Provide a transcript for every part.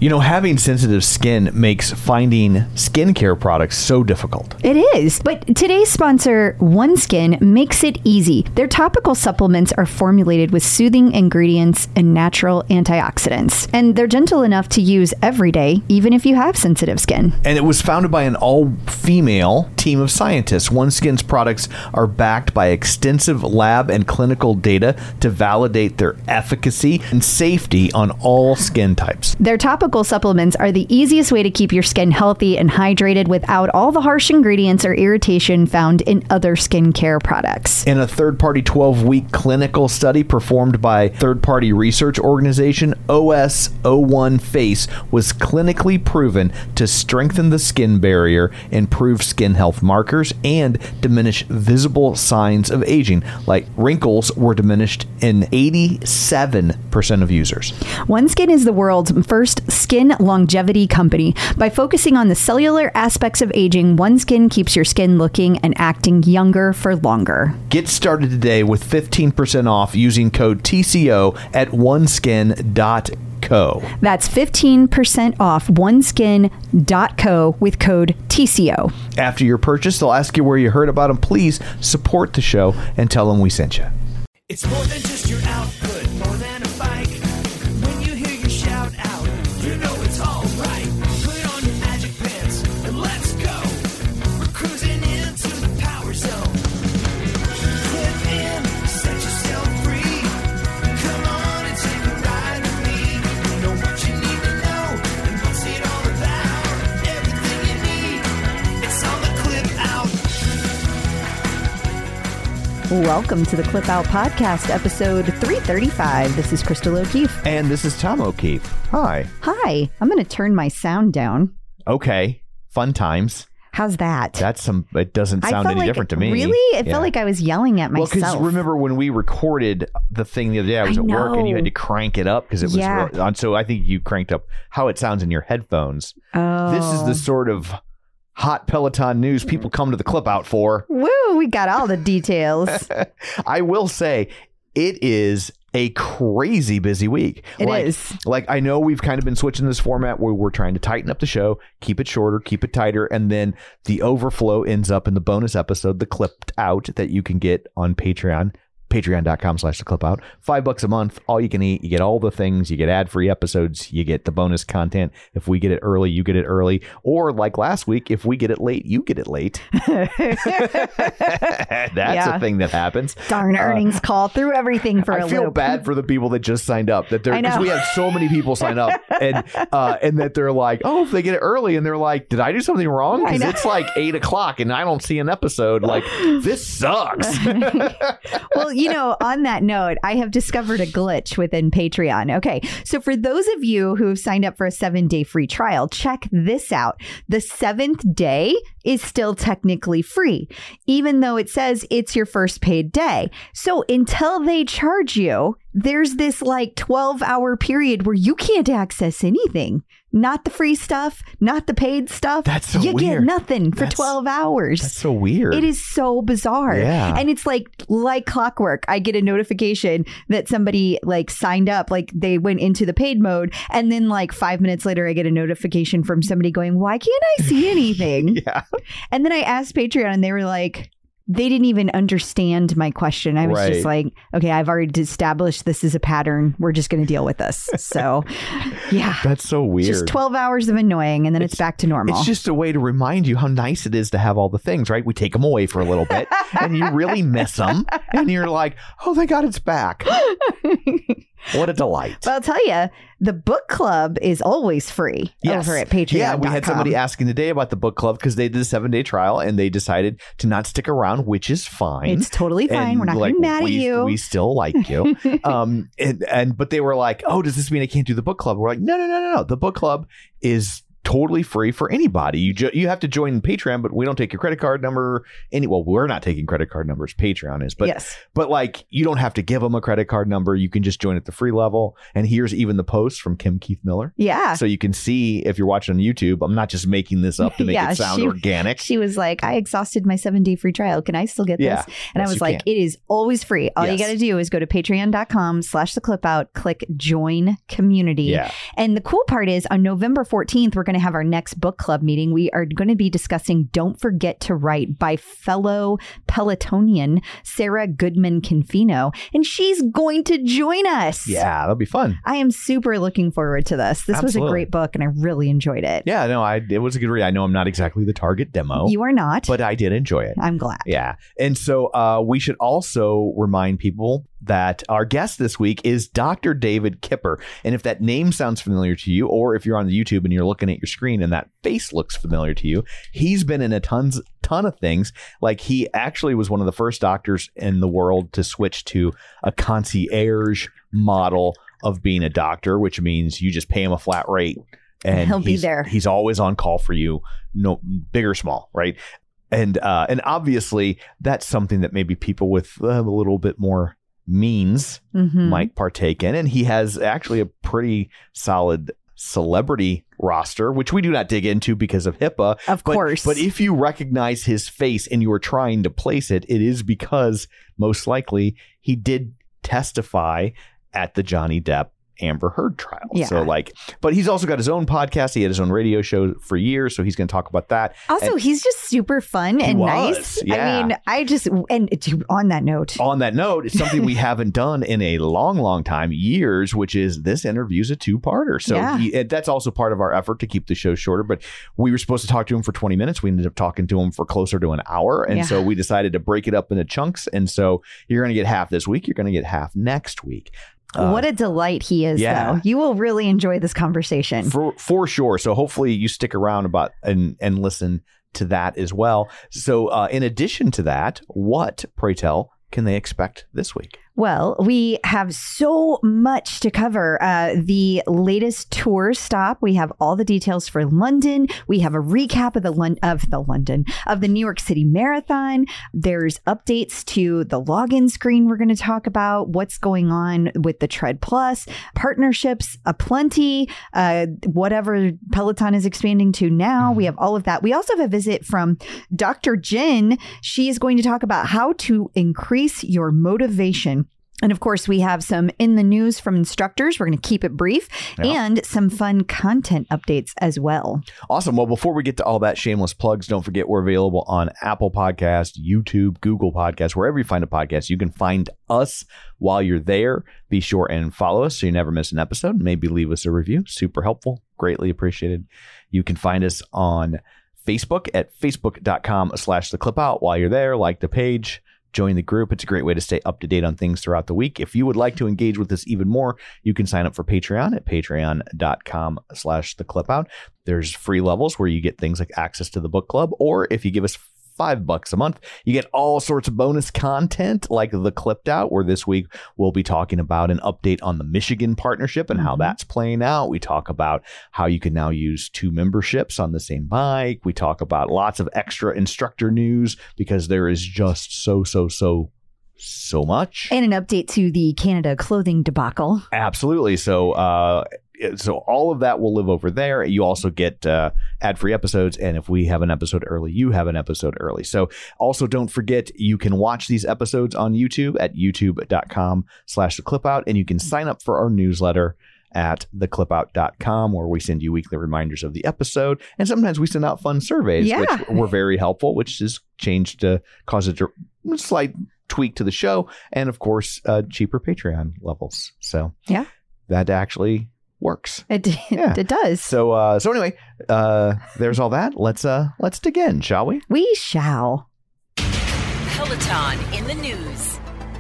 You know, having sensitive skin makes finding skincare products so difficult. It is, but today's sponsor, OneSkin, makes it easy. Their topical supplements are formulated with soothing ingredients and natural antioxidants, and they're gentle enough to use every day, even if you have sensitive skin. And it was founded by an all-female team of scientists. OneSkin's products are backed by extensive lab and clinical data to validate their efficacy and safety on all skin types. Their topical supplements are the easiest way to keep your skin healthy and hydrated without all the harsh ingredients or irritation found in other skincare products. In a third-party 12-week clinical study performed by third-party research organization OS01 Face was clinically proven to strengthen the skin barrier, improve skin health markers, and diminish visible signs of aging, like wrinkles were diminished in 87% of users. OneSkin is the world's first skin longevity company. By focusing on the cellular aspects of aging, OneSkin keeps your skin looking and acting younger for longer. Get started today with 15% off using code TCO at oneskin.co. That's 15% off oneskin.co with code TCO. After your purchase, they'll ask you where you heard about them. Please support the show and tell them we sent you. It's more than just your output, more than a bike. When you hear your shout out, you know it's all right. Put on your magic pants and let's go. We're cruising into the power zone. Clip in, set yourself free. Come on and take a ride with me. Know what you need to know and what's it all about. Everything you need, it's on the Clip Out. Welcome to the Clip Out Podcast, episode 335. This is Crystal O'Keefe. And this is Tom O'Keefe. Hi. Hi. I'm going to turn my sound down. Okay. Fun times. How's that? It doesn't sound any different to me. Really? It felt like I was yelling at myself. Well, because remember when we recorded the thing the other day, I was at work and you had to crank it up because it was on. So I think you cranked up how it sounds in your headphones. Oh. This is the sort of hot Peloton news people come to the Clip Out for. Woo, we got all the details. I will say it is a crazy busy week. It is. Like, I know we've kind of been switching this format where we're trying to tighten up the show, keep it shorter, keep it tighter, and then the overflow ends up in the bonus episode, the Clipped Out, that you can get on Patreon. Patreon.com/theclipout. $5 a month, all you can eat. You get all the things. You get ad-free episodes. You get the bonus content. If we get it early, you get it early. Or like last week, if we get it late, you get it late. That's a thing that happens. Darn earnings call through everything for a I feel loop. bad for the people that just signed up. Because we have so many people sign up and that they're like, oh, if they get it early, and they're like, did I do something wrong? Because it's like 8 o'clock and I don't see an episode. Like, this sucks. Well, you know, on that note, I have discovered a glitch within Patreon. Okay, so for those of you who have signed up for a 7-day free trial, check this out. The 7th day is still technically free, even though it says it's your first paid day. So until they charge you, there's this like 12-hour period where you can't access anything. Not the free stuff, not the paid stuff. That's so weird. You get nothing for 12 hours. That's so weird. It is so bizarre. Yeah. And it's like clockwork. I get a notification that somebody like signed up, like they went into the paid mode. And then like 5 minutes later, I get a notification from somebody going, why can't I see anything? Yeah. And then I asked Patreon and they were like, they didn't even understand my question. I was just like, okay, I've already established this is a pattern. We're just going to deal with this. So, yeah. That's so weird. Just 12 hours of annoying and then it's back to normal. It's just a way to remind you how nice it is to have all the things, right? We take them away for a little bit and you really miss them. And you're like, oh, thank God it's back. What a delight. Well, I'll tell you, the book club is always free over at Patreon. Yeah, we had somebody asking today about the book club because they did a 7-day trial and they decided to not stick around, which is fine. It's totally fine. And we're not going to be mad at you. We still like you. But they were like, oh, does this mean I can't do the book club? We're like, no. The book club is totally free for anybody. You have to join Patreon, but we don't take your credit card number. We're not taking credit card numbers. Patreon is, but Yes. but like you don't have to give them a credit card number. You can just join at the free level. And here's even the post from Kim Keith Miller. Yeah. So you can see if you're watching on YouTube. I'm not just making this up to make Yeah, it sound she- organic. She was like, I exhausted my 7-day free trial. Can I still get Yeah. this? And Yes, I was you like, can. it is always free. All you Yes. got to do is go to patreon.com/theclipout, click join community. Yeah. And the cool part is on November 14th, we're going to have our next book club meeting. We are going to be discussing Don't Forget to Write by fellow Pelotonian Sarah Goodman Confino. And she's going to join us. Yeah, that'll be fun. I am super looking forward to this. This was a Absolutely. great book and I really enjoyed it. Yeah, no, it was a good read. I know I'm not exactly the target demo, You are not. but I did enjoy it. I'm glad. Yeah. And so we should also remind people that our guest this week is Dr. David Kipper. And if that name sounds familiar to you, or if you're on the YouTube and you're looking at your screen and that face looks familiar to you, he's been in a ton of things. Like he actually was one of the first doctors in the world to switch to a concierge model of being a doctor, which means you just pay him a flat rate. And He'll be he's- there. He's always on call for you, no big or small, right? And obviously that's something that maybe people with a little bit more means Mhm. might partake in. And he has actually a pretty solid celebrity roster, which we do not dig into because of HIPAA. Of course. But if you recognize his face and you are trying to place it, it is because most likely he did testify at the Johnny Depp Amber Heard trial. Yeah. So but he's also got his own podcast. He had his own radio show for years. So he's going to talk about that. Also, he's just super fun and was, nice. yeah. I mean, on that note, On that note, it's something we haven't done in a long time, years, which is this interview's a two-parter. So Yeah. that's also part of our effort to keep the show shorter. But we were supposed to talk to him for 20 minutes. We ended up talking to him for closer to an hour. And Yeah. so we decided to break it up into chunks. And so you're going to get half this week. You're going to get half next week. what a delight he is, yeah. though. You will really enjoy this conversation. For sure. So hopefully you stick around and listen to that as well. So in addition to that, what, pray tell, can they expect this week? Well, we have so much to cover. The latest tour stop. We have all the details for London. We have a recap of the New York City Marathon. There's updates to the login screen. We're going to talk about what's going on with the Tread Plus partnerships, aplenty, whatever Peloton is expanding to now. We have all of that. We also have a visit from Dr. Jen. She is going to talk about how to increase your motivation. And of course, we have some in the news from instructors. We're going to keep it brief and some fun content updates as well. Awesome. Well, before we get to all that shameless plugs, don't forget we're available on Apple Podcasts, YouTube, Google Podcasts, wherever you find a podcast. You can find us while you're there. Be sure and follow us so you never miss an episode. Maybe leave us a review. Super helpful. Greatly appreciated. You can find us on Facebook at facebook.com/theclipout. While you're there, like the page. Join the group. It's a great way to stay up to date on things throughout the week. If you would like to engage with us even more, you can sign up for Patreon at patreon.com/theclipout. There's free levels where you get things like access to the book club, or if you give us $5 a month, you get all sorts of bonus content like the Clipped Out, where this week we'll be talking about an update on the Michigan partnership and how that's playing out. We talk about how you can now use 2 memberships on the same bike. We talk about lots of extra instructor news because there is just so much. And an update to the Canada clothing debacle. Absolutely. So all of that will live over there. You also get ad-free episodes. And if we have an episode early, you have an episode early. So also don't forget, you can watch these episodes on YouTube at youtube.com/theclipout. And you can sign up for our newsletter at theclipout.com, where we send you weekly reminders of the episode. And sometimes we send out fun surveys, Yeah. which were very helpful, which has changed to cause a slight tweak to the show. And of course, cheaper Patreon levels. So Yeah. that actually works. It Yeah. does. So anyway, there's all that. Let's dig in, shall we? We shall. Peloton in the news.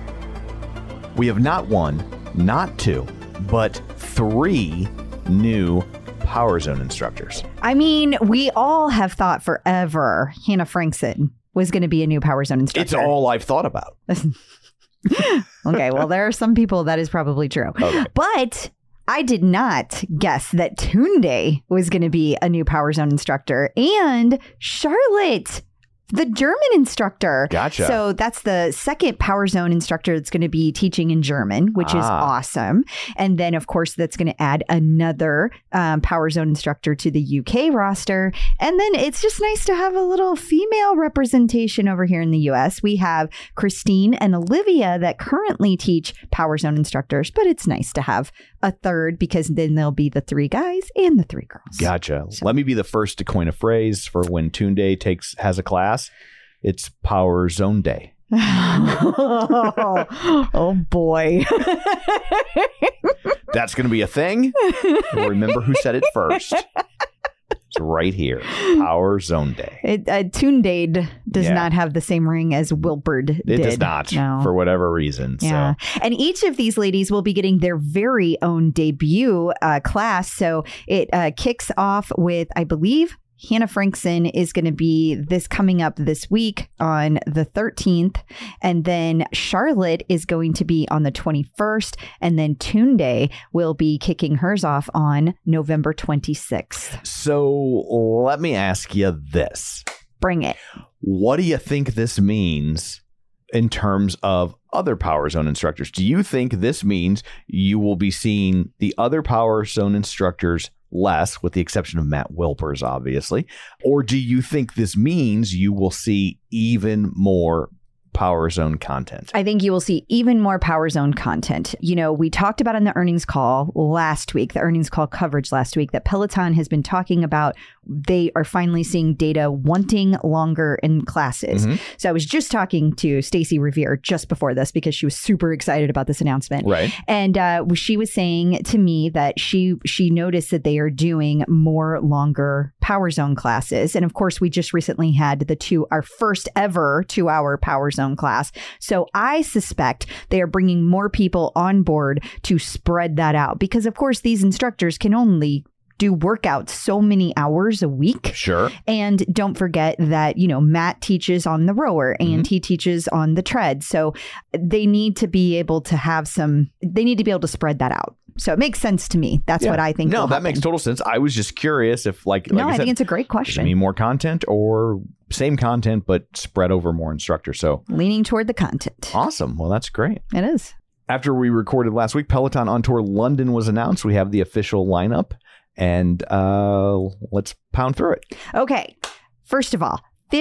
We have not 1, not 2, but 3 new Power Zone instructors. I mean, we all have thought forever Hannah Frankson was going to be a new Power Zone instructor. It's all I've thought about. Okay, well, there are some people that is probably true. Okay. But I did not guess that Tunde was going to be a new Power Zone instructor, and Charlotte, the German instructor. Gotcha. So that's the second Power Zone instructor that's going to be teaching in German, which is awesome. And then, of course, that's going to add another Power Zone instructor to the UK roster. And then it's just nice to have a little female representation over here in the US. We have Christine and Olivia that currently teach Power Zone instructors, but it's nice to have a third because then there'll be the 3 guys and the 3 girls. Gotcha. Let me be the first to coin a phrase for when Tunde has a class. It's Power Zone Day. Oh boy. That's going to be a thing. We'll remember who said it first. It's right here. Power Zone Day. Tunde does not have the same ring as Wilbur did. It does not, for whatever reason. Yeah. So. And each of these ladies will be getting their very own debut class. So it kicks off with, I believe, Hannah Frankson is going to be coming up this week on the 13th. And then Charlotte is going to be on the 21st. And then Tunde will be kicking hers off on November 26th. So let me ask you this. Bring it. What do you think this means in terms of other Power Zone instructors? Do you think this means you will be seeing the other Power Zone instructors less, with the exception of Matt Wilpers, obviously? Or do you think this means you will see even more Power Zone content? I think you will see even more Power Zone content. You know, we talked about in the earnings call last week, the earnings call coverage last week, that Peloton has been talking about they are finally seeing data wanting longer in classes. Mm-hmm. So I was just talking to Stacey Revere just before this because she was super excited about this announcement. Right. And she was saying to me that she noticed that they are doing more longer Power Zone classes. And of course, we just recently had our first ever 2-hour Power Zone class. So I suspect they are bringing more people on board to spread that out because, of course, these instructors can only do workouts so many hours a week. Sure. And don't forget that, Matt teaches on the rower and he teaches on the tread. So they need to be able to spread that out. So it makes sense to me. That's what I think. No, that makes total sense. I was just curious if I think it's a great question. Does it mean more content or same content, but spread over more instructors? So leaning toward the content. Awesome. Well, that's great. It is. After we recorded last week, Peloton on Tour London was announced. We have the official lineup. And let's pound through it. Okay. First of all,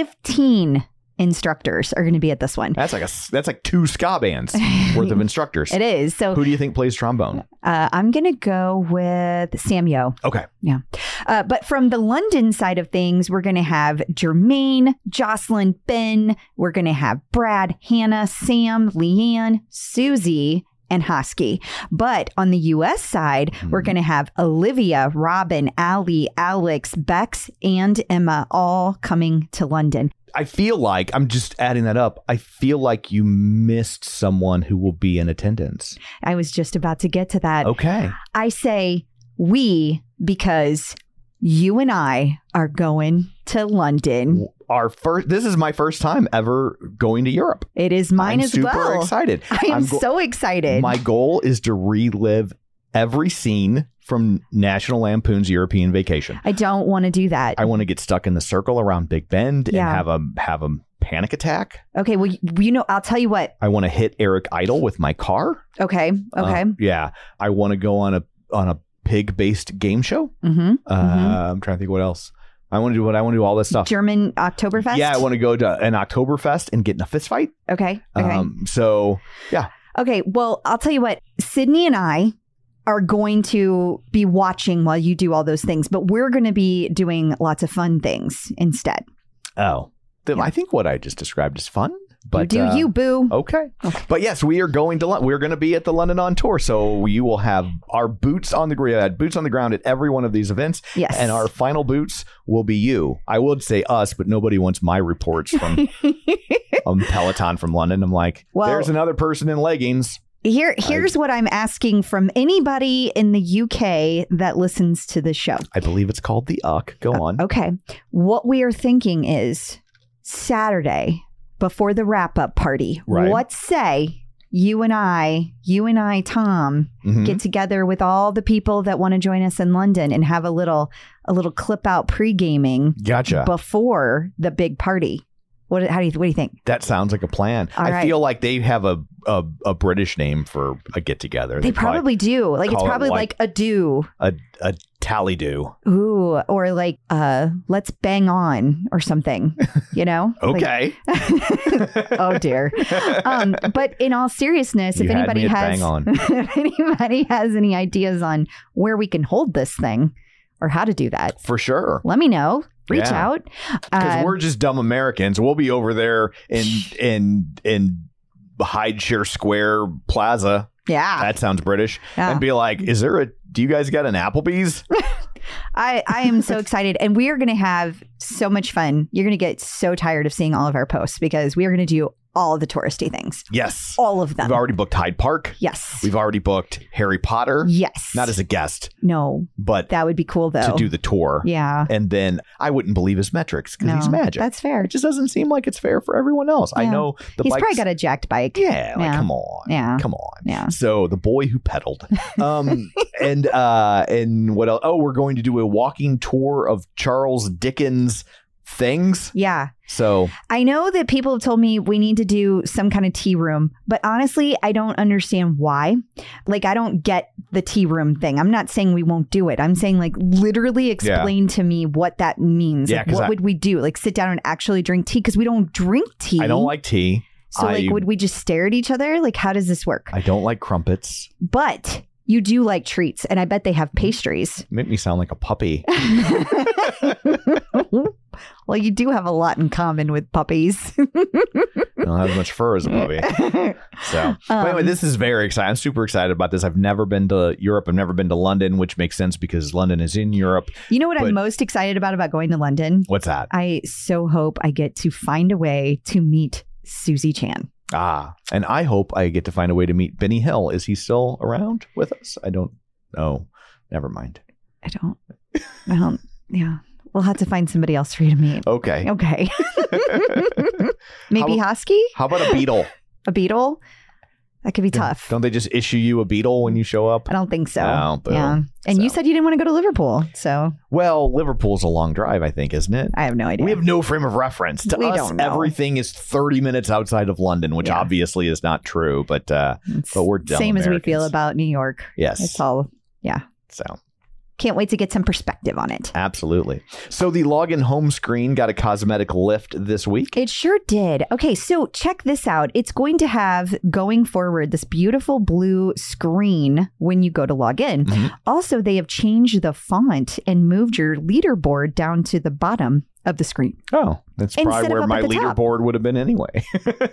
15 instructors are going to be at this one. That's like 2 ska bands worth of instructors. It is. So who do you think plays trombone? I'm going to go with Sam Yo. Okay. Yeah. But from the London side of things, we're going to have Jermaine, Jocelyn, Ben. We're going to have Brad, Hannah, Sam, Leanne, Susie, and Hosky. But on the U.S. side, we're going to have Olivia, Robin, Allie, Alex, Bex, and Emma all coming to London. I feel like, I'm just adding that up, I feel like you missed someone who will be in attendance. I was just about to get to that. Okay. I say we because you and I are going to London. This is my first time ever going to Europe. It is mine as well. I'm super excited. I am so excited. My goal is to relive every scene from National Lampoon's European Vacation. I don't want to do that. I want to get stuck in the circle around Big Bend and have a panic attack. Okay, well, I'll tell you what. I want to hit Eric Idle with my car. Okay. Yeah. I want to go on a pig-based game show. I'm trying to think what else. I want to do all this stuff. German Oktoberfest? Yeah, I want to go to an Oktoberfest and get in a fist fight. Okay. So, yeah. Okay, well, I'll tell you what. Sydney and I are going to be watching while you do all those things, but we're going to be doing lots of fun things instead. Oh. I think what I just described is fun. But, you do you, boo. Okay. But yes, we are going to London. We're going to be at the London on Tour. So you will have our boots on the ground. We had boots on the ground at every one of these events. Yes. And our final boots will be you. I would say us, but nobody wants my reports from Peloton from London. I'm like, there's another person in leggings. Here's what I'm asking from anybody in the UK that listens to the show. I believe it's called the UCK. Go on. Okay. What we are thinking is Saturday, before the wrap-up party, right. What say you and I, Tom, Mhm. get together with all the people that want to join us in London and have a little clip out pre-gaming Gotcha. before the big party. What do you think? That sounds like a plan. All I right. feel like they have a British name for a get together. They probably do. Like, it's call it probably like a do. a tally do. Ooh, or like let's bang on or something, you know? Okay. Like, oh dear. But in all seriousness, You if had anybody me at has bang on. if anybody has any ideas on where we can hold this thing or how to do that, For sure. let me know. Reach Yeah. out. Because we're just dumb Americans. We'll be over there in Hydeshire Square Plaza. Yeah. That sounds British. Yeah. And be like, do you guys got an Applebee's? I am so excited. And we are going to have so much fun. You're going to get so tired of seeing all of our posts because we are going to do all of the touristy things. Yes. All of them. We've already booked Hyde Park. Yes. We've already booked Harry Potter. Yes. Not as a guest, No, but that would be cool though. to do the tour. Yeah. And then I wouldn't believe his metrics because No, he's magic. That's fair. It just doesn't seem like it's fair for everyone else. I Yeah. know the He's bikes. probably got a jacked bike. Yeah, like, Yeah. come on. Yeah. Come on. Yeah. So the boy who pedaled. And what else? Oh, we're going to do a walking tour of Charles Dickens things. Yeah. So I know that people have told me we need to do some kind of tea room, but honestly, I don't understand why. Like, I don't get the tea room thing. I'm not saying we won't do it. I'm saying, like, literally explain to me what that means. Yeah, Like, 'cause what I- would we do? Like, sit down and actually drink tea? Because we don't drink tea. I don't like tea. So, like, would we just stare at each other? Like, how does this work? I don't like crumpets. But you do like treats, and I bet they have pastries. Make me sound like a puppy. Well, you do have a lot in common with puppies. I don't have as much fur as a puppy. So, but anyway, this is very exciting. I'm super excited about this. I've never been to Europe. I've never been to London, which makes sense because London is in Europe. You know what But- I'm most excited about going to London? What's that? I so hope I get to find a way to meet Susie Chan. And I hope I get to find a way to meet Benny Hill. Is he still around with us? I don't know. Never mind. I don't, yeah. We'll have to find somebody else for you to meet. Okay. Okay. Maybe How- Husky? How about a beetle? A beetle? That could be tough. Don't they just issue you a beetle when you show up? I don't think so. Oh, boom. Yeah. And you So- said you didn't want to go to Liverpool. So Well, Liverpool's a long drive, I think, isn't it? I have no idea. We have no frame of reference. To We us, don't know. everything is 30 minutes outside of London, which Yeah. obviously is not true. But It's we're dumb same as we feel Americans. about New York. yes. It's all, So can't wait to get some perspective on it. absolutely. So the login home screen got a cosmetic lift this week. It sure did. Okay, so check this out. It's going to have, going forward, this beautiful blue screen when you go to log in. Mhm. Also, they have changed the font and moved your leaderboard down to the bottom of the screen. Oh, that's Instead probably of where up my at the top. leaderboard would have been anyway.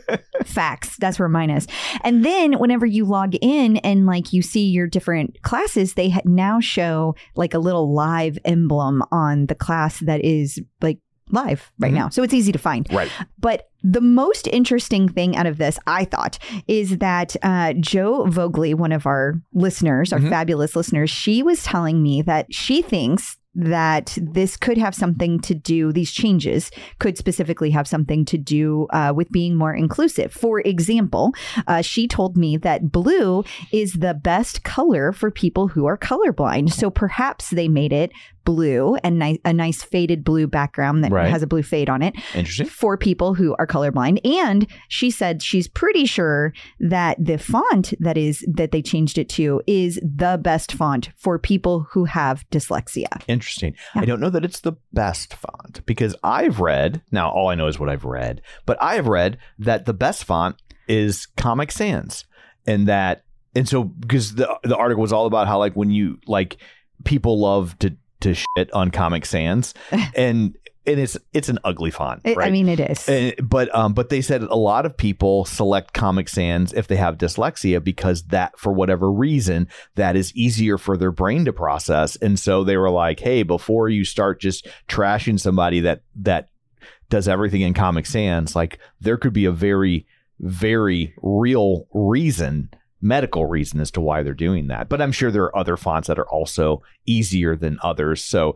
Facts. That's where mine is. And then whenever you log in and like you see your different classes, they now show like a little live emblem on the class that is like live right Mhm. now. So it's easy to find. Right. But the most interesting thing out of this, I thought, is that Joe Vogley, one of our listeners, our Mhm. fabulous listeners, she was telling me that she thinks that this could have something to do, these changes could specifically have something to do with being more inclusive. For example, she told me that blue is the best color for people who are colorblind. So perhaps they made it blue and a nice faded blue background that Right. has a blue fade on it Interesting. for people who are colorblind. And she said she's pretty sure that the font that they changed it to is the best font for people who have dyslexia. Interesting. Yeah. I don't know that it's the best font because I've read, now all I know is what I've read, but I have read that the best font is Comic Sans. And so because the article was all about how like when you like people love to shit on Comic Sans and it's an ugly font, right? I mean, it is. But they said a lot of people select Comic Sans if they have dyslexia because that, for whatever reason, that is easier for their brain to process. And so they were like, hey, before you start just trashing somebody that does everything in Comic Sans, like there could be a very, very real reason, medical reason as to why they're doing that. But I'm sure there are other fonts that are also easier than others. So,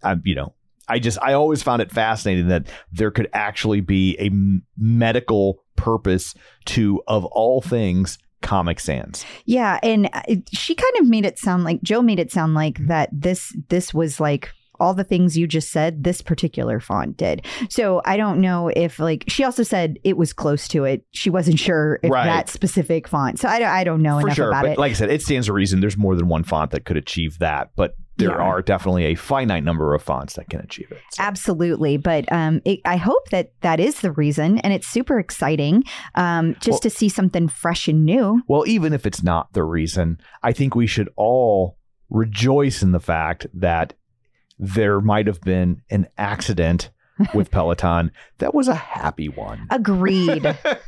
I always found it fascinating that there could actually be a medical purpose to, of all things, Comic Sans. Yeah, and she kind of made it sound like Joe made it sound like that this was like all the things you just said, this particular font did. So I don't know if like she also said it was close to it. She wasn't sure if that specific font. So I don't know enough about it. Like I said, it stands to reason there's more than one font that could achieve that, but there are definitely a finite number of fonts that can achieve it. So. Absolutely. But I hope that is the reason. And it's super exciting to see something fresh and new. Well, even if it's not the reason, I think we should all rejoice in the fact that there might have been an accident with Peloton that was a happy one. Agreed.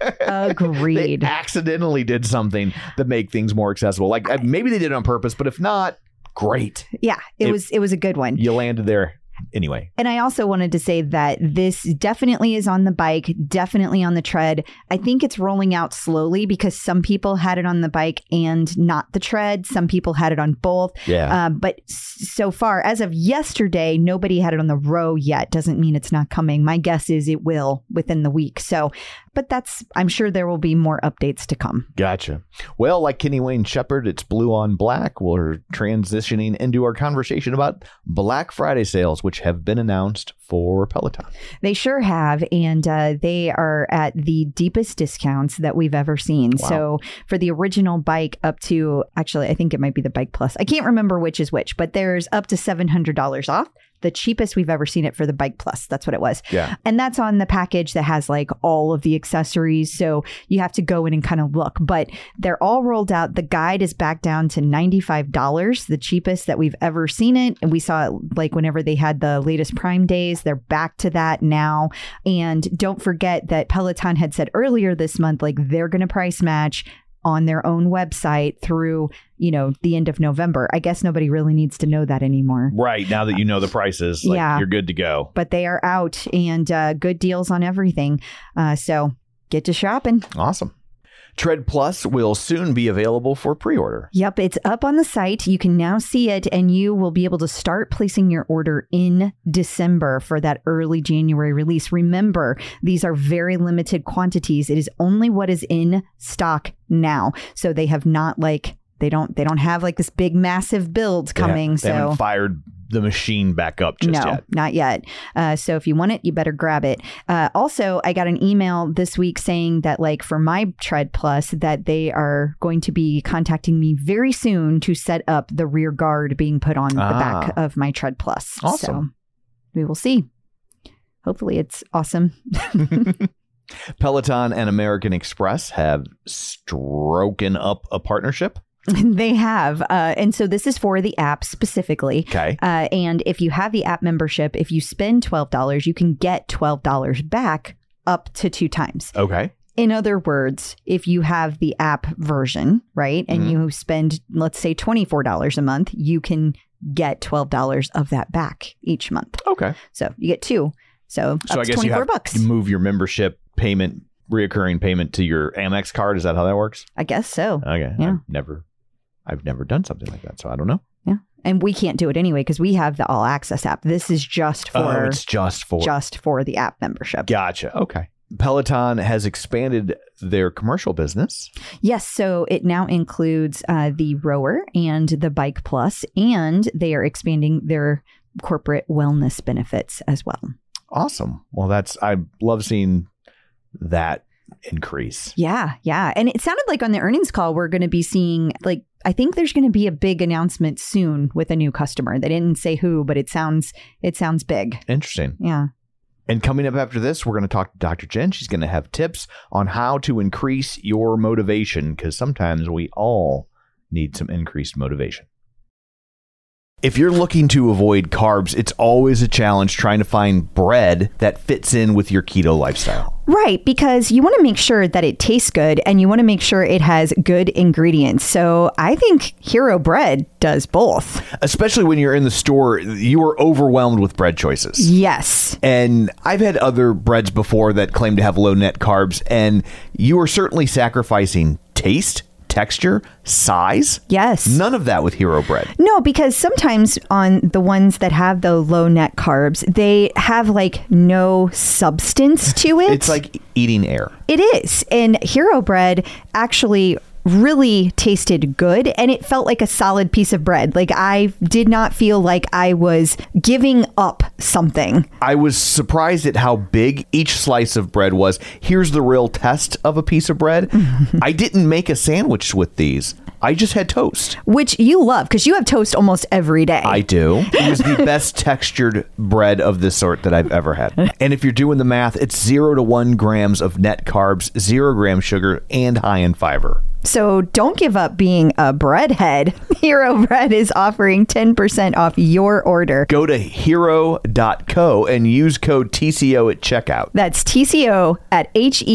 They accidentally did something to make things more accessible. Like maybe they did it on purpose, but if not, great. Yeah, it was a good one. You landed there. Anyway. And I also wanted to say that this definitely is on the bike, definitely on the tread. I think it's rolling out slowly because some people had it on the bike and not the tread. Some people had it on both. Yeah. But so far, as of yesterday, nobody had it on the row yet. Doesn't mean it's not coming. My guess is it will within the week. So, but I'm sure there will be more updates to come. Gotcha. Well, like Kenny Wayne Shepherd, it's blue on black. We're transitioning into our conversation about Black Friday sales, which have been announced for Peloton. They sure have. And they are at the deepest discounts that we've ever seen. Wow. So for the original bike up to, actually, I think it might be the Bike Plus. I can't remember which is which, but there's up to $700 off. The cheapest we've ever seen it for the Bike Plus. That's what it was. Yeah. And that's on the package that has like all of the accessories. So you have to go in and kind of look, but they're all rolled out. The guide is back down to $95, the cheapest that we've ever seen it. And we saw it like whenever they had the latest Prime days, they're back to that now. And don't forget that Peloton had said earlier this month, like they're going to price match on their own website through, the end of November. I guess nobody really needs to know that anymore. Right. Now that you know the prices, you're good to go. But they are out and good deals on everything. So get to shopping. Awesome. Tread Plus will soon be available for pre-order. Yep, it's up on the site. You can now see it, and you will be able to start placing your order in December for that early January release. Remember, these are very limited quantities. It is only what is in stock now. So they have not they don't have like this big massive build coming. They haven't fired the machine back up just yet. Not yet. So if you want it, you better grab it. Also, I got an email this week saying that for my Tread Plus, that they are going to be contacting me very soon to set up the rear guard being put on the back of my Tread Plus. Awesome. So we will see. Hopefully it's awesome. Peloton and American Express have stroken up a partnership. They have. And so this is for the app specifically. Okay. And if you have the app membership, if you spend $12, you can get $12 back up to 2 times. Okay. In other words, if you have the app version, right, and you spend, let's say, $24 a month, you can get $12 of that back each month. Okay. So you get 2. So up I to guess $24. You move your membership payment, reoccurring payment to your Amex card. Is that how that works? I guess so. Okay. Yeah. I've never done something like that, so I don't know. Yeah. And we can't do it anyway because we have the All Access app. This is just for it's just for the app membership. Gotcha. Okay. Peloton has expanded their commercial business. Yes. So it now includes the Rower and the Bike Plus, and they are expanding their corporate wellness benefits as well. Awesome. Well, I love seeing that increase. Yeah. And it sounded like on the earnings call, we're going to be seeing I think there's going to be a big announcement soon with a new customer. They didn't say who, but it sounds big. Interesting. Yeah. And coming up after this, we're going to talk to Dr. Jen. She's going to have tips on how to increase your motivation, because sometimes we all need some increased motivation. If you're looking to avoid carbs, it's always a challenge trying to find bread that fits in with your keto lifestyle. Right, because you want to make sure that it tastes good and you want to make sure it has good ingredients. So I think Hero Bread does both. Especially when you're in the store, you are overwhelmed with bread choices. Yes. And I've had other breads before that claim to have low net carbs, and you are certainly sacrificing taste, texture, size. Yes. None of that with Hero Bread. No, because sometimes on the ones that have the low net carbs, they have no substance to it. It's like eating air. It is. And Hero Bread actually really tasted good and it felt like a solid piece of bread. Like I did not feel like I was giving up something. I was surprised at how big each slice of bread was. Here's the real test of a piece of bread. I didn't make a sandwich with these. I just had toast. Which you love because you have toast almost every day. I do. It was the best textured bread of this sort that I've ever had. And if you're doing the math, it's 0 to 1 grams of net carbs, 0 gram sugar, and high in fiber. So don't give up being a breadhead. Hero Bread is offering 10% off your order. Go to hero.co and use code TCO at checkout. That's TCO at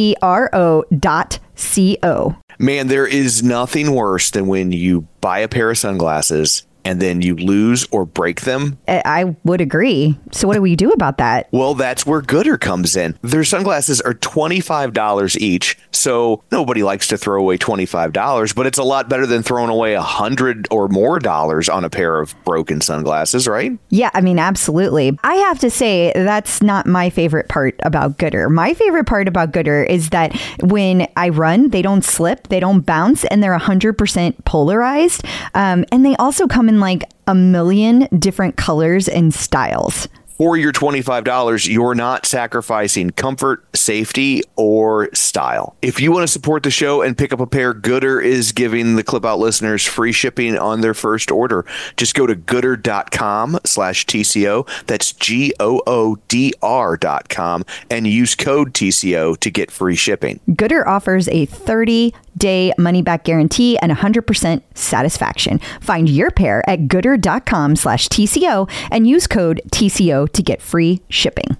HERO.co. Man, there is nothing worse than when you buy a pair of sunglasses and then you lose or break them. I would agree. So what do we do about that? Well, that's where Gooder comes in. Their sunglasses are $25 each, so nobody likes to throw away $25, but it's a lot better than throwing away $100 or more on a pair of broken sunglasses, right? Yeah, I mean, absolutely. I have to say that's not my favorite part about Gooder. My favorite part about Gooder is that when I run, they don't slip, they don't bounce, and they're 100% polarized. And they also come in like a million different colors and styles. For your $25, you're not sacrificing comfort, safety, or style. If you want to support the show and pick up a pair, Gooder is giving the Clip Out listeners free shipping on their first order. Just go to gooder.com/TCO. That's GOODR.com and use code TCO to get free shipping. Gooder offers a 30-day money-back guarantee and 100% satisfaction. Find your pair at gooder.com/TCO and use code TCO to get free shipping.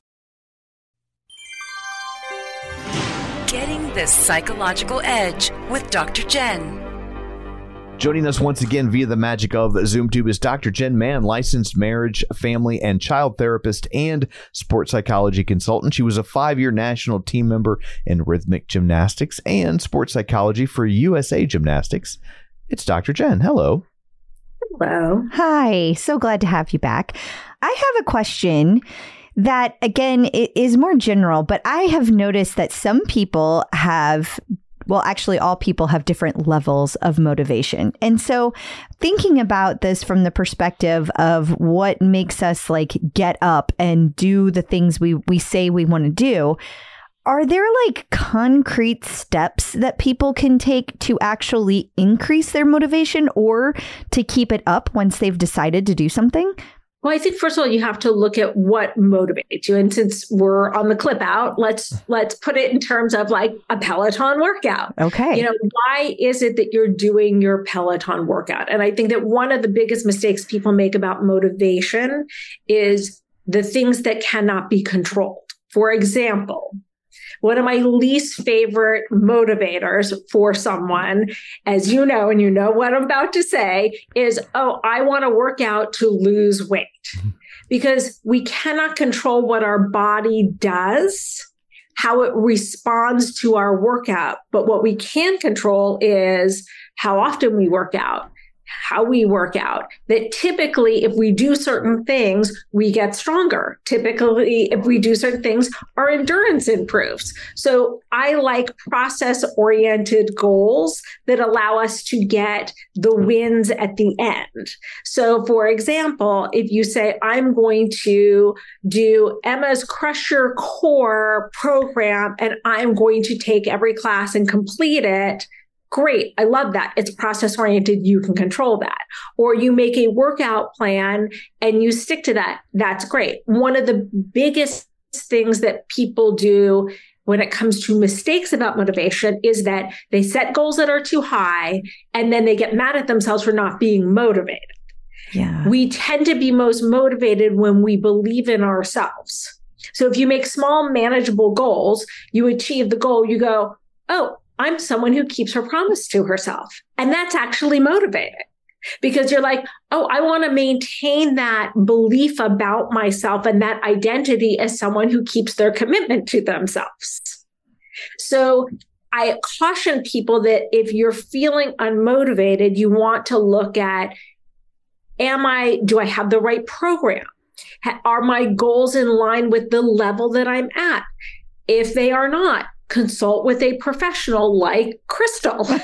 Getting the psychological edge with Dr. Jen. Joining us once again via the magic of ZoomTube is Dr. Jen Mann, licensed marriage, family, and child therapist and sports psychology consultant. She was a 5-year national team member in rhythmic gymnastics and sports psychology for USA Gymnastics. It's Dr. Jen. Hello. Hello. Hi. So glad to have you back. I have a question that, again, it is more general, but I have noticed that some people have, well, actually all people have different levels of motivation. And so thinking about this from the perspective of what makes us like get up and do the things we say we want to do, are there like concrete steps that people can take to actually increase their motivation or to keep it up once they've decided to do something? Well, I think first of all, you have to look at what motivates you. And since we're on the Clip Out, let's put it in terms of like a Peloton workout. Okay. You know, why is it that you're doing your Peloton workout? And I think that one of the biggest mistakes people make about motivation is the things that cannot be controlled. For example, one of my least favorite motivators for someone, as you know, and you know what I'm about to say, is, oh, I want to work out to lose weight. Because we cannot control what our body does, how it responds to our workout. But what we can control is how often we work out, how we work out. That typically, if we do certain things, we get stronger. Typically, if we do certain things, our endurance improves. So I like process-oriented goals that allow us to get the wins at the end. So for example, if you say, I'm going to do Emma's Crush Your Core program, and I'm going to take every class and complete it, great. I love that. It's process oriented. You can control that. Or you make a workout plan and you stick to that. That's great. One of the biggest things that people do when it comes to mistakes about motivation is that they set goals that are too high and then they get mad at themselves for not being motivated. Yeah. We tend to be most motivated when we believe in ourselves. So if you make small, manageable goals, you achieve the goal, you go, oh, I'm someone who keeps her promise to herself. And that's actually motivating because you're like, oh, I want to maintain that belief about myself and that identity as someone who keeps their commitment to themselves. So I caution people that if you're feeling unmotivated, you want to look at, do I have the right program? Are my goals in line with the level that I'm at? If they are not, consult with a professional like Crystal, who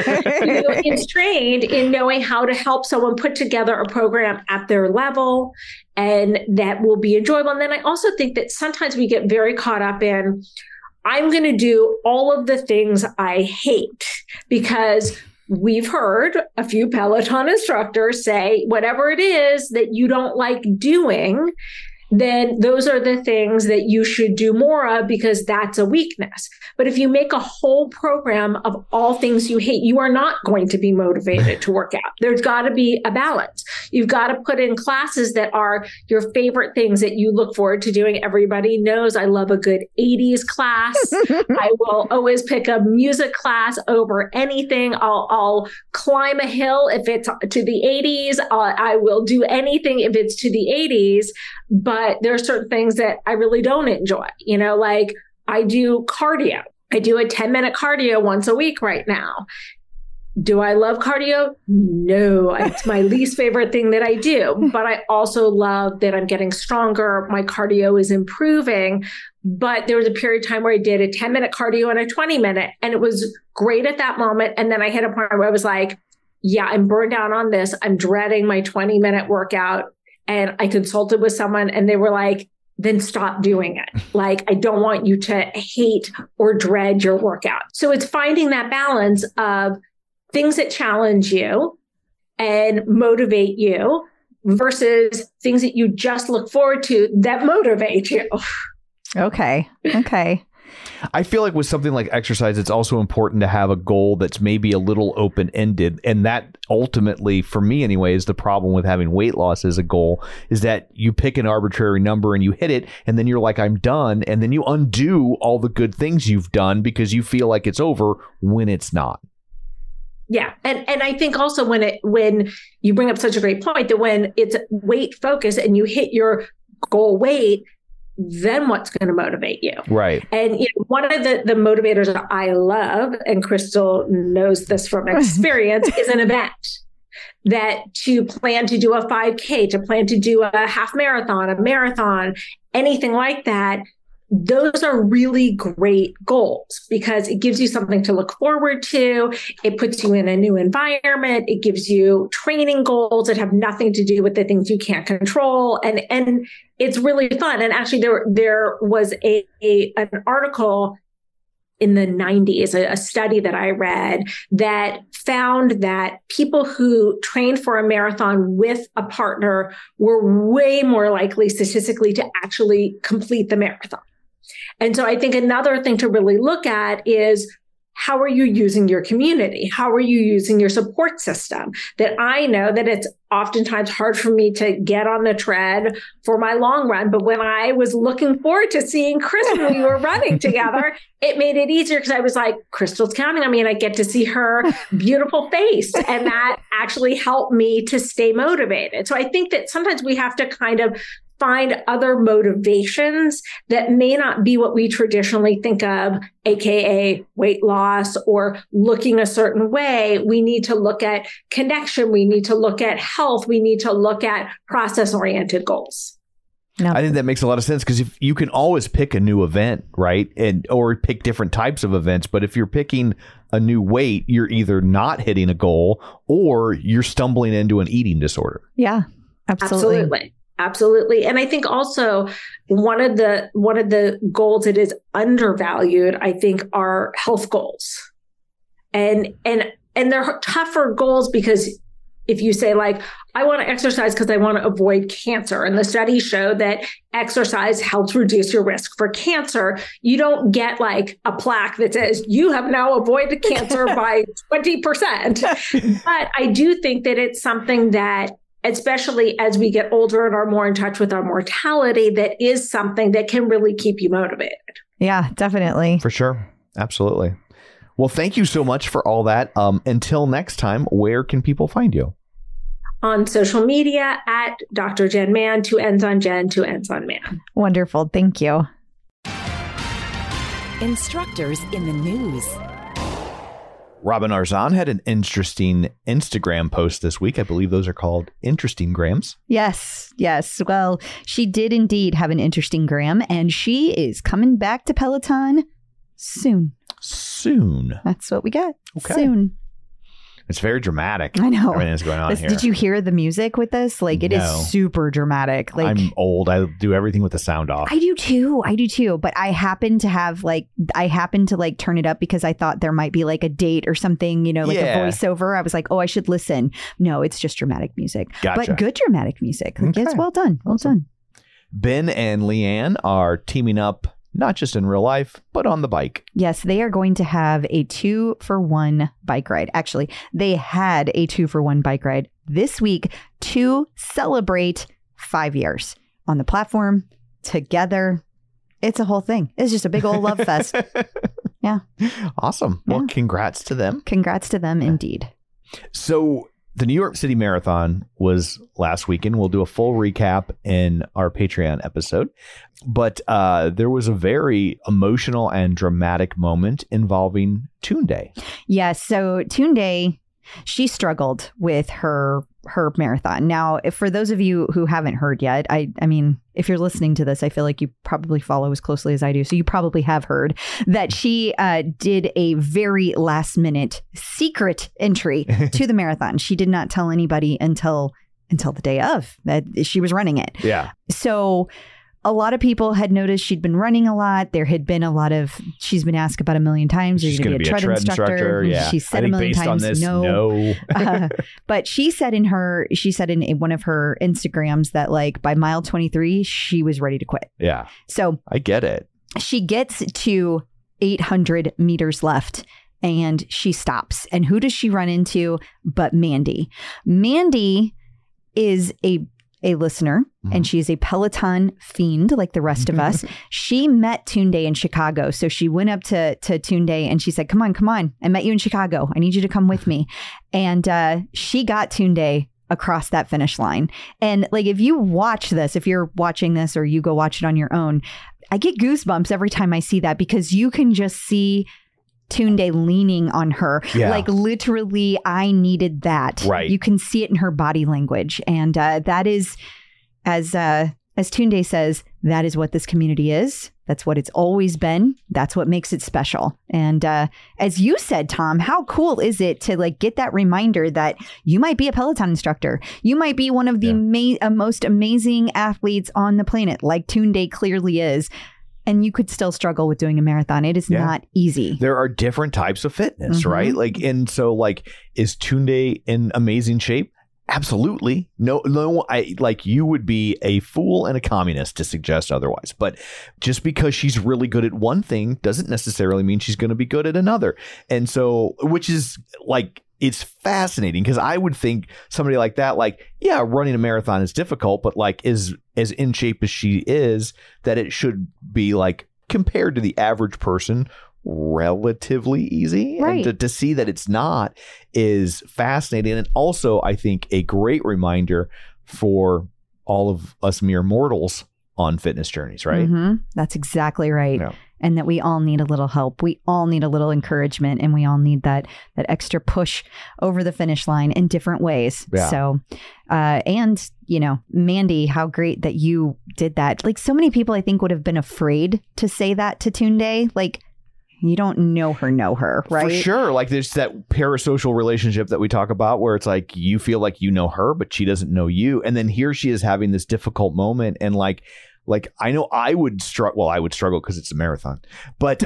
is trained in knowing how to help someone put together a program at their level and that will be enjoyable. And then I also think that sometimes we get very caught up in, I'm going to do all of the things I hate, because we've heard a few Peloton instructors say, whatever it is that you don't like doing, then those are the things that you should do more of, because that's a weakness. But if you make a whole program of all things you hate, you are not going to be motivated to work out. There's got to be a balance. You've got to put in classes that are your favorite things that you look forward to doing. Everybody knows I love a good 80s class. I will always pick a music class over anything. I'll climb a hill if it's to the 80s. I will do anything if it's to the 80s. But there are certain things that I really don't enjoy, like I do cardio. I do a 10-minute cardio once a week right now. Do I love cardio? No, it's my least favorite thing that I do. But I also love that I'm getting stronger. My cardio is improving. But there was a period of time where I did a 10-minute cardio and a 20-minute, and it was great at that moment. And then I hit a point where I was like, yeah, I'm burned out on this. I'm dreading my 20-minute workout. And I consulted with someone and they were like, then stop doing it. Like, I don't want you to hate or dread your workout. So it's finding that balance of things that challenge you and motivate you versus things that you just look forward to that motivate you. Okay. I feel like with something like exercise, it's also important to have a goal that's maybe a little open-ended. And that ultimately, for me anyway, is the problem with having weight loss as a goal, is that you pick an arbitrary number and you hit it, and then you're like, I'm done. And then you undo all the good things you've done because you feel like it's over when it's not. Yeah. And I think also when you bring up such a great point, that when it's weight focused and you hit your goal weight, then what's going to motivate you? Right. And one of the motivators that I love, and Crystal knows this from experience, is an event. That to plan to do a 5K, to plan to do a half marathon, a marathon, anything like that, those are really great goals because it gives you something to look forward to. It puts you in a new environment. It gives you training goals that have nothing to do with the things you can't control. And it's really fun. And actually there was an article in the 90s, a study that I read that found that people who trained for a marathon with a partner were way more likely statistically to actually complete the marathon. And so I think another thing to really look at is, how are you using your community? How are you using your support system? That I know that it's oftentimes hard for me to get on the tread for my long run. But when I was looking forward to seeing Chris when we were running together, it made it easier because I was like, Crystal's counting on me and I get to see her beautiful face. And that actually helped me to stay motivated. So I think that sometimes we have to kind of find other motivations that may not be what we traditionally think of, AKA weight loss or looking a certain way. We need to look at connection. We need to look at health. We need to look at process-oriented goals. No. I think that makes a lot of sense because if you can always pick a new event, right? Or pick different types of events. But if you're picking a new weight, you're either not hitting a goal or you're stumbling into an eating disorder. Yeah, absolutely. Absolutely. And I think also one of the goals that is undervalued, I think, are health goals. And they're tougher goals because if you say like, I want to exercise because I want to avoid cancer, and the studies show that exercise helps reduce your risk for cancer, you don't get like a plaque that says you have now avoided cancer by 20%. But I do think that it's something that, especially as we get older and are more in touch with our mortality, that is something that can really keep you motivated. Yeah, definitely. For sure. Absolutely. Well, thank you so much for all that. Until next time, where can people find you? On social media at Dr. Jen Mann, 2 N's on Jen, 2 N's on Mann. Wonderful. Thank you. Instructors in the news. Robin Arzon had an interesting Instagram post this week. I believe those are called Interesting Grams. Yes. Well, she did indeed have an interesting gram, and she is coming back to Peloton soon. Soon. That's what we got. Okay. Soon. It's very dramatic. I know. Everything that's going on here. Did you hear the music with this? Like, it No. is super dramatic. Like, I'm old. I do everything with the sound off. I do too. But I happen to turn it up because I thought there might be like a date or something, like Yeah. a voiceover. I was like, oh, I should listen. No, it's just dramatic music. Gotcha. But good dramatic music. Like, it's Okay. well done. Well done. Ben and Leanne are teaming up, not just in real life, but on the bike. Yes, they are going to have a 2-for-1 bike ride. Actually, they had a 2-for-1 bike ride this week to celebrate 5 years on the platform together. It's a whole thing. It's just a big old love fest. Yeah. Awesome. Well, Yeah. congrats to them. Congrats to them indeed. So the New York City Marathon was last weekend. We'll do a full recap in our Patreon episode. But there was a very emotional and dramatic moment involving Tunde. Yes. So Tunde, she struggled with her marathon. Now, for those of you who haven't heard yet, I mean, if you're listening to this, I feel like you probably follow as closely as I do. So you probably have heard that she did a very last minute secret entry to the marathon. She did not tell anybody until the day of that she was running it. Yeah. So a lot of people had noticed she'd been running a lot. There had been a lot of, she's been asked about a million times, are you going to be a tread instructor? Yeah. She said a million times, no. No. But she said in one of her Instagrams that like by mile 23, she was ready to quit. Yeah. So I get it. she gets to 800 meters left and she stops. And who does she run into but Mandy? Mandy is a listener, and she's a Peloton fiend like the rest of us. She met Tunde in Chicago. So she went up to Tunde and she said, come on. I met you in Chicago. I need you to come with me. And she got Tunde across that finish line. And like, if you watch this, if you're watching this or you go watch it on your own, I get goosebumps every time I see that because you can just see Tunde leaning on her. Yeah. Like literally, I needed that. Right. You can see it in her body language. And that is, as Tunde says, that is what this community is. That's what it's always been. That's what makes it special. And as you said, Tom, how cool is it to like get that reminder that you might be a Peloton instructor. You might be one of the most amazing athletes on the planet, like Tunde clearly is. And you could still struggle with doing a marathon. It is not easy. There are different types of fitness, right? Like, and so like, is Tunde in amazing shape? Absolutely. No, you would be a fool and a communist to suggest otherwise. But just because she's really good at one thing doesn't necessarily mean she's going to be good at another. And so, which is like, it's fascinating because I would think somebody like that, like, yeah, running a marathon is difficult, but like is as in shape as she is, that it should be like compared to the average person, relatively easy. Right. And to see that it's not is fascinating. And also, I think a great reminder for all of us mere mortals on fitness journeys, right? Mm-hmm. That's exactly right. Yeah. And that we all need a little help. We all need a little encouragement, and we all need that extra push over the finish line in different ways. Yeah. So, and Mandy, how great that you did that. Like so many people, I think would have been afraid to say that to Tunde. Like, you don't know her, right? For sure. Like there's that parasocial relationship that we talk about where it's like you feel like you know her, but she doesn't know you. And then here she is having this difficult moment. And like I know I would struggle. Well, I would struggle because it's a marathon, but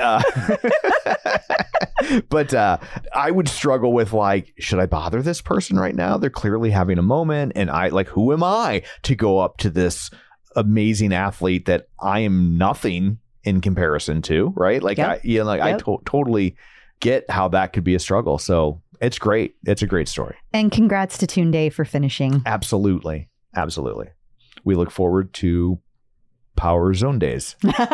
I would struggle with like, should I bother this person right now? They're clearly having a moment. And who am I to go up to this amazing athlete that I am nothing in comparison to, right? Like, yep. I totally get how that could be a struggle. So it's great. It's a great story. And congrats to Tunde for finishing. Absolutely. We look forward to Power Zone days.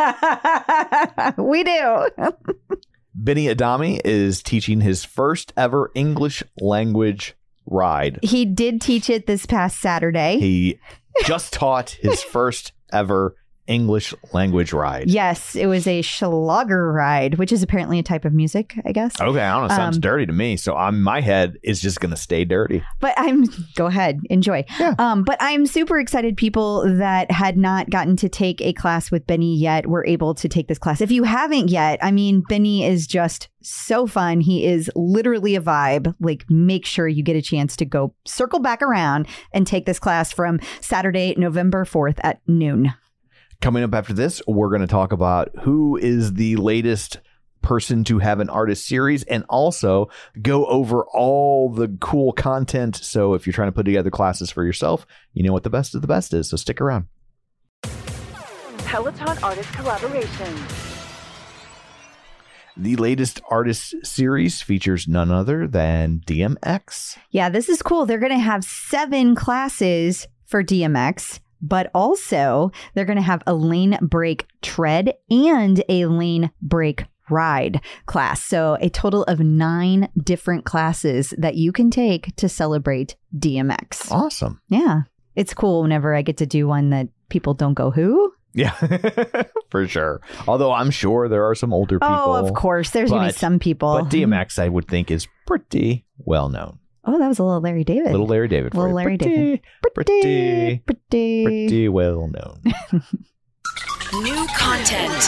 We do. Benny Adami is teaching his first ever English language ride. He did teach it this past Saturday. He just taught his first ever English language ride. Yes, it was a Schlager ride, which is apparently a type of music, I guess. Okay, I don't know. Sounds dirty to me. So my head is just going to stay dirty. But go ahead, enjoy. Yeah. But I'm super excited. People that had not gotten to take a class with Benny yet were able to take this class. If you haven't yet, I mean, Benny is just so fun. He is literally a vibe. Like, make sure you get a chance to go circle back around and take this class from Saturday, November 4th at noon. Coming up after this, we're going to talk about who is the latest person to have an artist series and also go over all the cool content. So if you're trying to put together classes for yourself, you know what the best of the best is. So stick around. Peloton artist collaboration. The latest artist series features none other than DMX. Yeah, this is cool. They're going to have 7 classes for DMX. But also, they're going to have a lane break tread and a lane break ride class. So a total of 9 different classes that you can take to celebrate DMX. Awesome. Yeah. It's cool whenever I get to do one that people don't go, who? Yeah, for sure. Although I'm sure there are some older people. Oh, of course. There's going to be some people. But DMX, I would think, is pretty well known. Oh, that was a little Larry David. Little Larry David. For Little you. Larry David. Pretty well known. New content.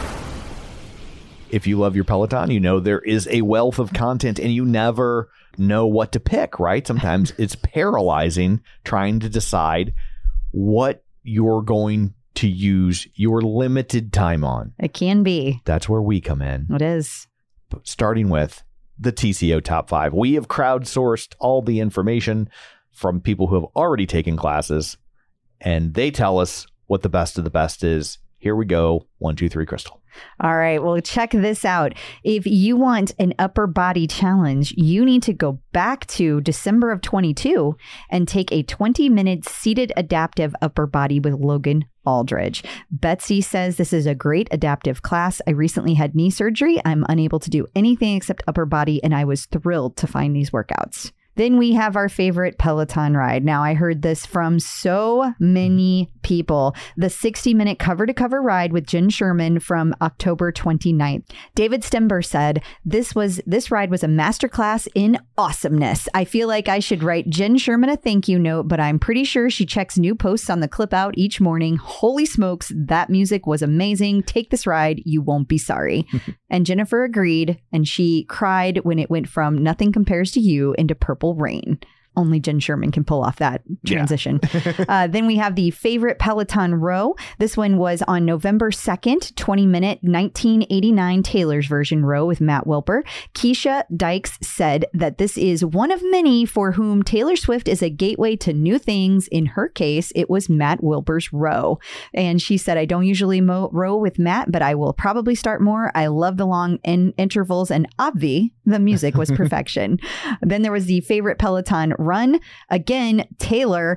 If you love your Peloton, you know there is a wealth of content and you never know what to pick, right? Sometimes it's paralyzing trying to decide what you're going to use your limited time on. It can be. That's where we come in. It is. Starting with the TCO top 5. We have crowdsourced all the information from people who have already taken classes, and they tell us what the best of the best is. Here we go. 1, 2, 3, Crystal. All right. Well, check this out. If you want an upper body challenge, you need to go back to December of 22 and take a 20-minute seated adaptive upper body with Logan Aldridge. Betsy says this is a great adaptive class. I recently had knee surgery. I'm unable to do anything except upper body, and I was thrilled to find these workouts. Then we have our favorite Peloton ride. Now, I heard this from so many people. The 60-minute cover-to-cover ride with Jen Sherman from October 29th. David Stember said, this ride was a masterclass in awesomeness. I feel like I should write Jen Sherman a thank you note, but I'm pretty sure she checks new posts on the Clip Out each morning. Holy smokes, that music was amazing. Take this ride. You won't be sorry. And Jennifer agreed, and she cried when it went from Nothing Compares to You into Purple Rain. Only Jen Sherman can pull off that transition. Yeah. Then we have the favorite Peloton row. This one was on November 2nd, 20-minute 1989 Taylor's version row with Matt Wilper. Keisha Dykes said that this is one of many for whom Taylor Swift is a gateway to new things. In her case, it was Matt Wilper's row. And she said, I don't usually row with Matt, but I will probably start more. I love the long intervals, and obvi, the music was perfection. Then there was the favorite Peloton run. Again, Taylor,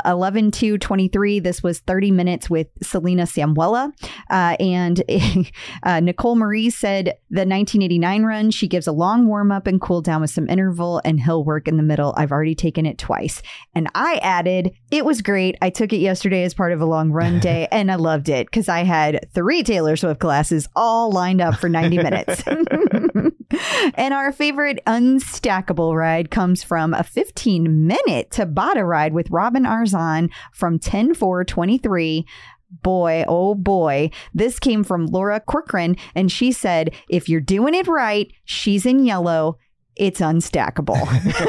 11/2/23. This was 30 minutes with Selena Samuela. And Nicole Marie said the 1989 run, she gives a long warm up and cool down with some interval and hill work in the middle. I've already taken it twice. And I added, it was great. I took it yesterday as part of a long run day and I loved it because I had 3 Taylor Swift classes all lined up for 90 minutes. And our favorite unstackable ride comes from a 15-minute Tabata ride with Robin Arzon from 10/4/23. Boy, oh boy. This came from Laura Corcoran, and she said, if you're doing it right, she's in yellow. It's unstackable.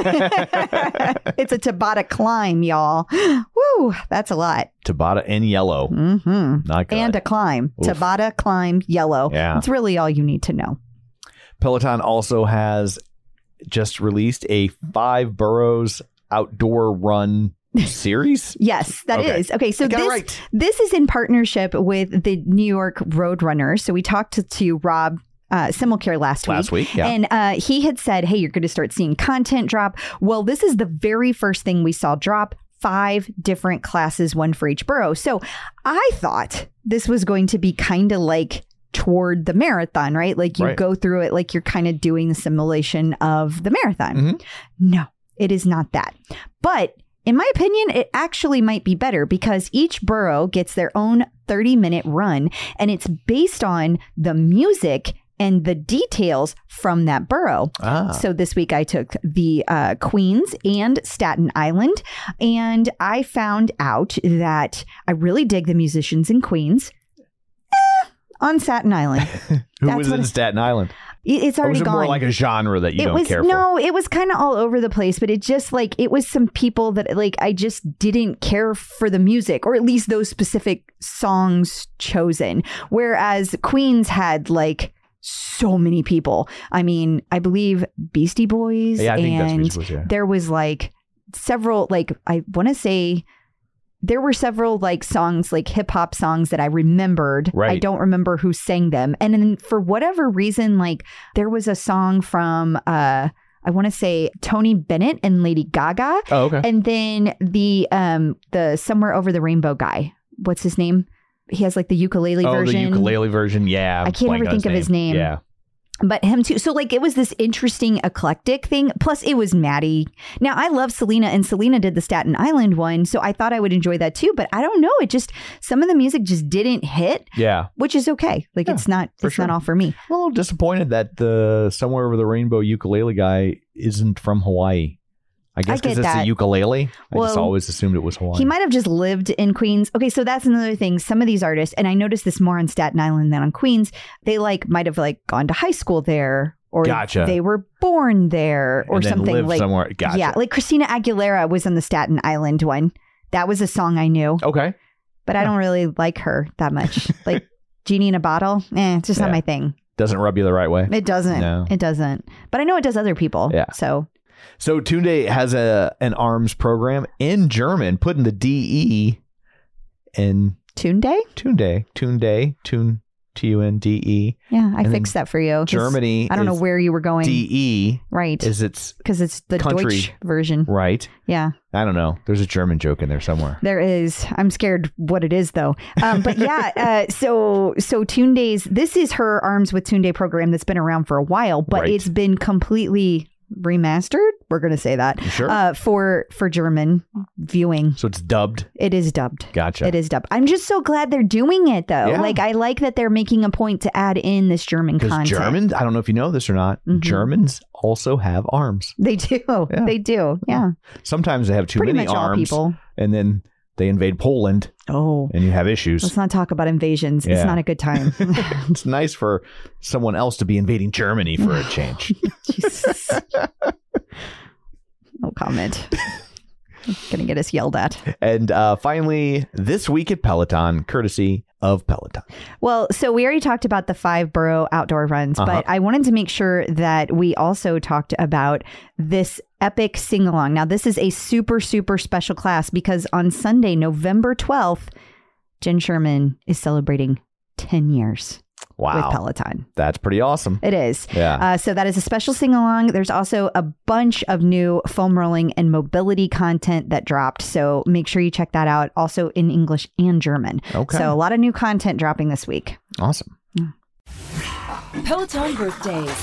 It's a Tabata climb, y'all. Woo, that's a lot. Tabata in yellow. Mm-hmm. Not good. And a climb. Oof. Tabata climb yellow. Yeah. It's really all you need to know. Peloton also has just released a 5 boroughs outdoor run series. Yes, that is. Okay, so right. this is in partnership with the New York Roadrunners. So we talked to Rob Simulcare last week. Yeah. And he had said, hey, you're going to start seeing content drop. Well, this is the very first thing we saw drop. 5 different classes, 1 for each borough. So I thought this was going to be kind of like toward the marathon, right? Like you go through it like you're kind of doing the simulation of the marathon. Mm-hmm. No, it is not that. But In my opinion, it actually might be better because each borough gets their own 30-minute run, and it's based on the music and the details from that borough. So this week I took the Queens and Staten Island, and I found out that I really dig the musicians in Queens. On Staten Island. Who was in Staten Island? It's already or was it gone. more like a genre that you don't care for? No, it was kind of all over the place, but it just like, it was some people that like, I just didn't care for the music, or at least those specific songs chosen. Whereas Queens had like so many people. I mean, I believe Beastie Boys. Yeah, I think that's and Beastie Boys, yeah. there was like several, like, I want to say, there were several like songs, like hip hop songs that I remembered. Right. I don't remember who sang them. And then for whatever reason, like there was a song from, I want to say Tony Bennett and Lady Gaga. Oh, okay. And then the Somewhere Over the Rainbow guy. What's his name? He has like the ukulele version. Oh, the ukulele version. Yeah. I can't ever think of his name. Yeah. But him too. So like it was this interesting eclectic thing. Plus it was Maddie. Now I love Selena, and Selena did the Staten Island one. So I thought I would enjoy that too. But I don't know. It just, some of the music just didn't hit. Yeah. Which is okay. Like it's not not all for me. I'm a little disappointed that the Somewhere Over the Rainbow ukulele guy isn't from Hawaii. I guess because it's a ukulele. I just always assumed it was Hawaii. He might have just lived in Queens. Okay, so that's another thing. Some of these artists, and I noticed this more on Staten Island than on Queens, they like might have like gone to high school there, or they were born there, or and then something lived like somewhere. Gotcha. Yeah, like Christina Aguilera was on the Staten Island one. That was a song I knew. Okay. But I don't really like her that much. Like Genie in a Bottle, it's just not my thing. Doesn't rub you the right way. It doesn't. No. It doesn't. But I know it does other people. Yeah. So Tunde has an arms program in German, putting the DE in Tunde? Tunde. Yeah, I fixed that for you. Germany. I don't know where you were going. DE. Right. Because it's the country Deutsch version. Right. Yeah. I don't know. There's a German joke in there somewhere. There is. I'm scared what it is though. But yeah, so Tunde's, this is her Arms with Tunde program that's been around for a while, but it's been completely remastered. We're going to say that. Sure. For German viewing. So it's dubbed? It is dubbed. Gotcha. It is dubbed. I'm just so glad they're doing it though. Yeah. Like I like that they're making a point to add in this German content. Because Germans, I don't know if you know this or not, Germans also have arms. They do. Yeah. They do. Yeah. Sometimes they have too Pretty many much all arms. people. And then they invade Poland. Oh. And you have issues. Let's not talk about invasions. Yeah. It's not a good time. It's nice for someone else to be invading Germany for a change. Jesus. No comment. Gonna get us yelled at. And finally, this week at Peloton, courtesy of Peloton. Well, so we already talked about the 5 borough outdoor runs, but I wanted to make sure that we also talked about this epic sing-along. Now, this is a super, super special class because on Sunday, November 12th, Jen Sherman is celebrating 10 years. Wow. With Peloton. That's pretty awesome. It is. Yeah. So that is a special sing-along. There's also a bunch of new foam rolling and mobility content that dropped. So make sure you check that out. Also in English and German. Okay. So a lot of new content dropping this week. Awesome. Yeah. Peloton birthdays.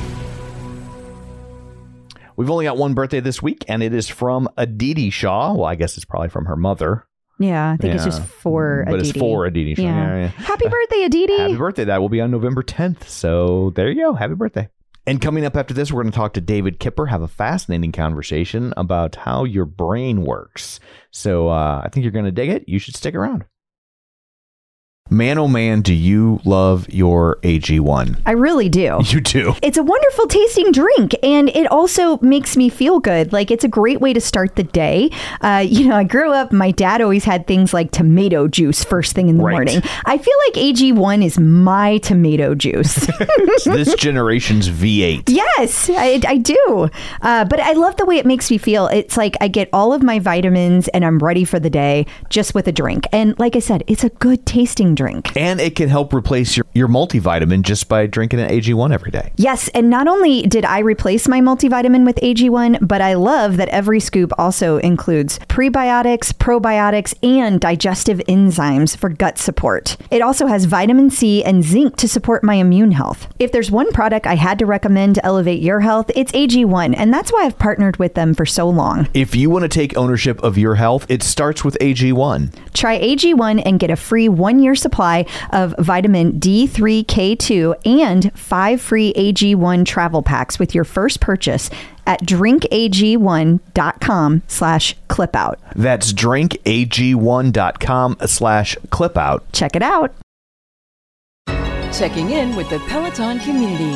We've only got one birthday this week, and it is from Aditi Shaw. Well, I guess it's probably from her mother. Yeah, I think it's just for but Aditi. It's for Aditi Shaw. Yeah. Happy birthday, Aditi. Happy birthday. That will be on November 10th. So there you go. Happy birthday. And coming up after this, we're going to talk to David Kipper, have a fascinating conversation about how your brain works. So I think you're going to dig it. You should stick around. Man, oh man, do you love your AG1? I really do. You do. It's a wonderful tasting drink, and it also makes me feel good. Like, it's a great way to start the day. I grew up, my dad always had things like tomato juice first thing in the morning. I feel like AG1 is my tomato juice. It's this generation's V8. Yes, I do. But I love the way it makes me feel. It's like I get all of my vitamins and I'm ready for the day just with a drink. And like I said, it's a good tasting drink. drink. And it can help replace your multivitamin just by drinking an AG1 every day. Yes, and not only did I replace my multivitamin with AG1, but I love that every scoop also includes prebiotics, probiotics, and digestive enzymes for gut support. It also has vitamin C and zinc to support my immune health. If there's one product I had to recommend to elevate your health, it's AG1, and that's why I've partnered with them for so long. If you want to take ownership of your health, it starts with AG1. Try AG1 and get a free 1-year supply of vitamin D3K2 and 5 free AG1 travel packs with your first purchase at drinkag1.com/clipout. That's drinkag1.com/clipout. Check it out. Checking in with the Peloton community.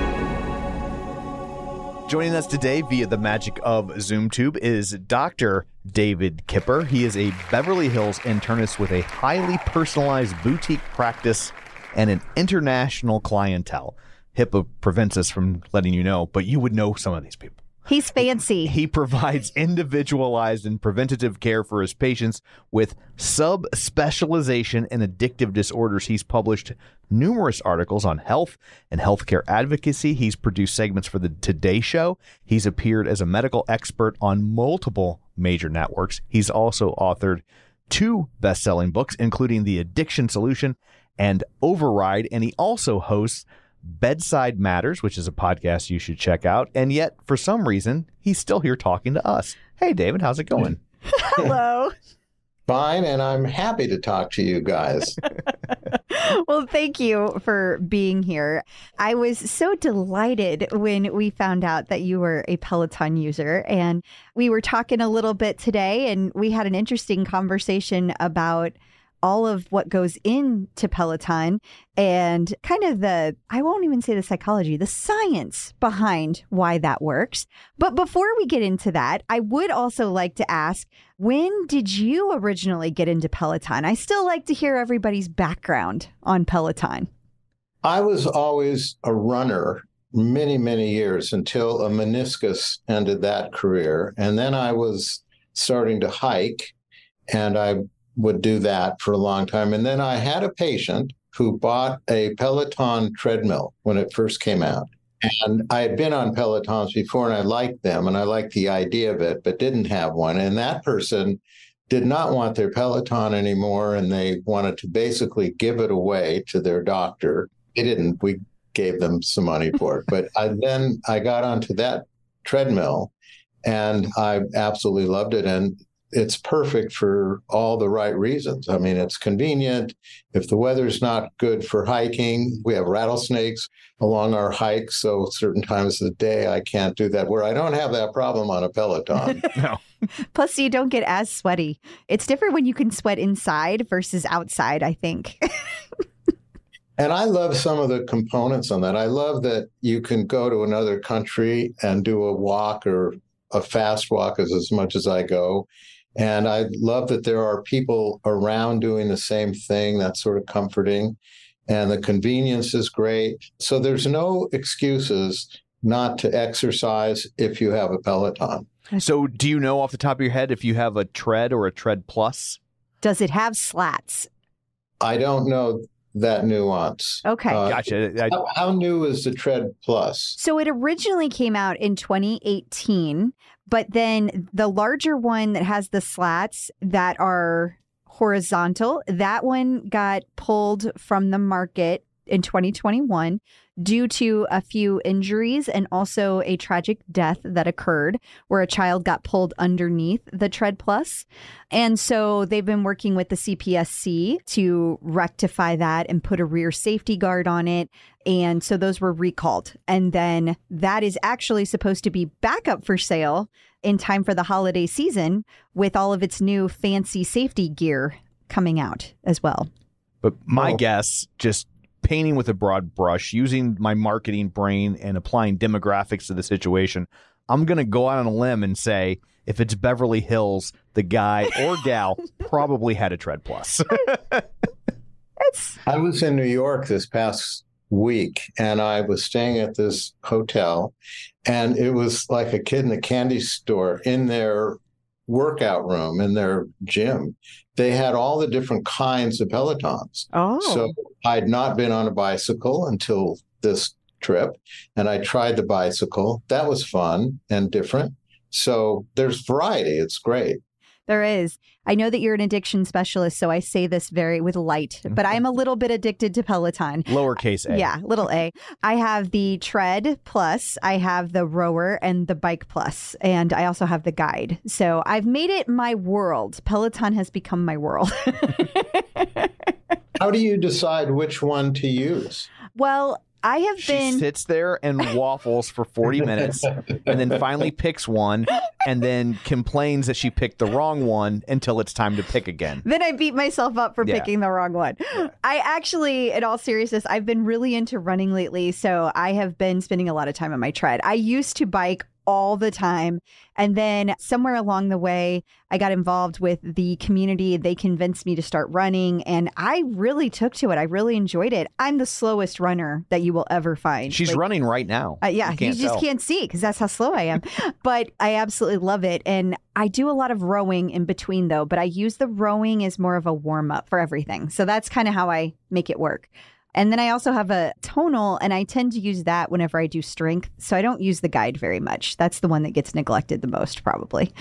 Joining us today via the magic of ZoomTube is Dr. David Kipper. He is a Beverly Hills internist with a highly personalized boutique practice and an international clientele. HIPAA prevents us from letting you know, but you would know some of these people. He's fancy. He provides individualized and preventative care for his patients with subspecialization in addictive disorders. He's published numerous articles on health and healthcare advocacy. He's produced segments for the Today Show. He's appeared as a medical expert on multiple major networks. He's also authored 2 best-selling books, including The Addiction Solution and Override, and he also hosts Bedside Matters, which is a podcast you should check out. And yet, for some reason, he's still here talking to us. Hey, David, how's it going? Hello. Fine, and I'm happy to talk to you guys. Well, thank you for being here. I was so delighted when we found out that you were a Peloton user, and we were talking a little bit today, and we had an interesting conversation about all of what goes into Peloton and kind of I won't even say the psychology, the science behind why that works. But before we get into that, I would also like to ask, when did you originally get into Peloton? I still like to hear everybody's background on Peloton. I was always a runner many, many years until a meniscus ended that career. And then I was starting to hike, and I would do that for a long time. And then I had a patient who bought a Peloton treadmill when it first came out. And I had been on Pelotons before, and I liked them, and I liked the idea of it, but didn't have one. And that person did not want their Peloton anymore, and they wanted to basically give it away to their doctor. They didn't. We gave them some money for it. But then I got onto that treadmill, and I absolutely loved it. And it's perfect for all the right reasons. I mean, it's convenient. If the weather's not good for hiking, we have rattlesnakes along our hikes. So certain times of the day, I can't do that, where I don't have that problem on a Peloton. No. Plus, you don't get as sweaty. It's different when you can sweat inside versus outside, I think. And I love some of the components on that. I love that you can go to another country and do a walk, or a fast walk is as much as I go. And I love that there are people around doing the same thing. That's sort of comforting. And the convenience is great. So there's no excuses not to exercise if you have a Peloton. So do you know off the top of your head if you have a Tread or a Tread Plus? Does it have slats? I don't know that nuance. Okay. Gotcha. How new is the Tread Plus? So it originally came out in 2018, but then the larger one that has the slats that are horizontal, that one got pulled from the market in 2021 due to a few injuries and also a tragic death that occurred where a child got pulled underneath the Tread Plus. And so they've been working with the CPSC to rectify that and put a rear safety guard on it. And so those were recalled. And then that is actually supposed to be back up for sale in time for the holiday season with all of its new fancy safety gear coming out as well. But my guess, just painting with a broad brush, using my marketing brain and applying demographics to the situation, I'm going to go out on a limb and say, if it's Beverly Hills, the guy or gal probably had a Tread Plus. I was in New York this past week, and I was staying at this hotel, and it was like a kid in a candy store in their workout room in their gym, they had all the different kinds of Pelotons. Oh. So I'd not been on a bicycle until this trip, and I tried the bicycle. That was fun and different. So there's variety. It's great. There is. I know that you're an addiction specialist, so I say this very with light, but I'm a little bit addicted to Peloton. Lowercase a. Yeah, little a. I have the Tread Plus, I have the Rower, and the Bike Plus, and I also have the Guide. So I've made it my world. Peloton has become my world. How do you decide which one to use? Well, I have She been. sits there and waffles for 40 minutes and then finally picks one and then complains that she picked the wrong one until it's time to pick again. Then I beat myself up for Yeah. picking the wrong one. I actually, in all seriousness, I've been really into running lately. So I have been spending a lot of time on my Tread. I used to bike all the time. And then somewhere along the way, I got involved with the community. They convinced me to start running, and I really took to it. I really enjoyed it. I'm the slowest runner that you will ever find. She's Like, running right now. yeah, you can't just tell. can't see because that's how slow I am. But I absolutely love it. And I do a lot of rowing in between, though. But I use the rowing as more of a warm up for everything. So that's kind of how I make it work. And then I also have a tonal, and I tend to use that whenever I do strength. So I don't use the Guide very much. That's the one that gets neglected the most, probably.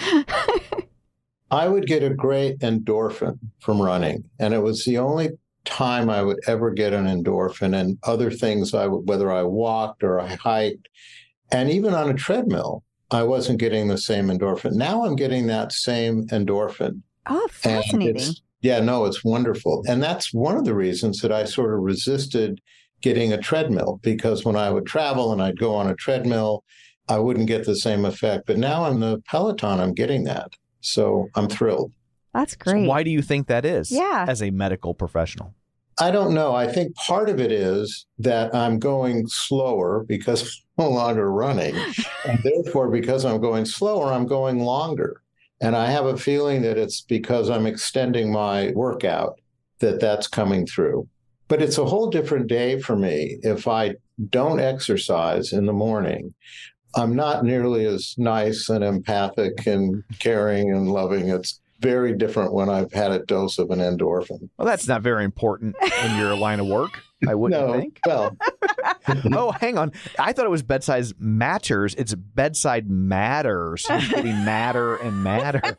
I would get a great endorphin from running, and it was the only time I would ever get an endorphin. And other things, whether I walked or I hiked, and even on a treadmill, I wasn't getting the same endorphin. Now I'm getting that same endorphin. Oh, And fascinating. it's wonderful. And that's one of the reasons that I sort of resisted getting a treadmill, because when I would travel and I'd go on a treadmill, I wouldn't get the same effect. But now on the Peloton, I'm getting that. So I'm thrilled. That's So great. why do you think that is? Yeah. As a medical professional. I don't know. I think part of it is that I'm going slower because I'm no longer running. And therefore, because I'm going slower, I'm going longer. And I have a feeling that it's because I'm extending my workout that's coming through. But it's a whole different day for me if I don't exercise in the morning. I'm not nearly as nice and empathic and caring and loving. It's very different when I've had a dose of an endorphin. Well, that's not very important in your line of work, I wouldn't think. Well, Oh, hang on. I thought it was bedside matters. It's bedside matters. You're getting madder and madder.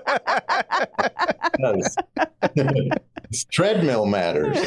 it's treadmill matters.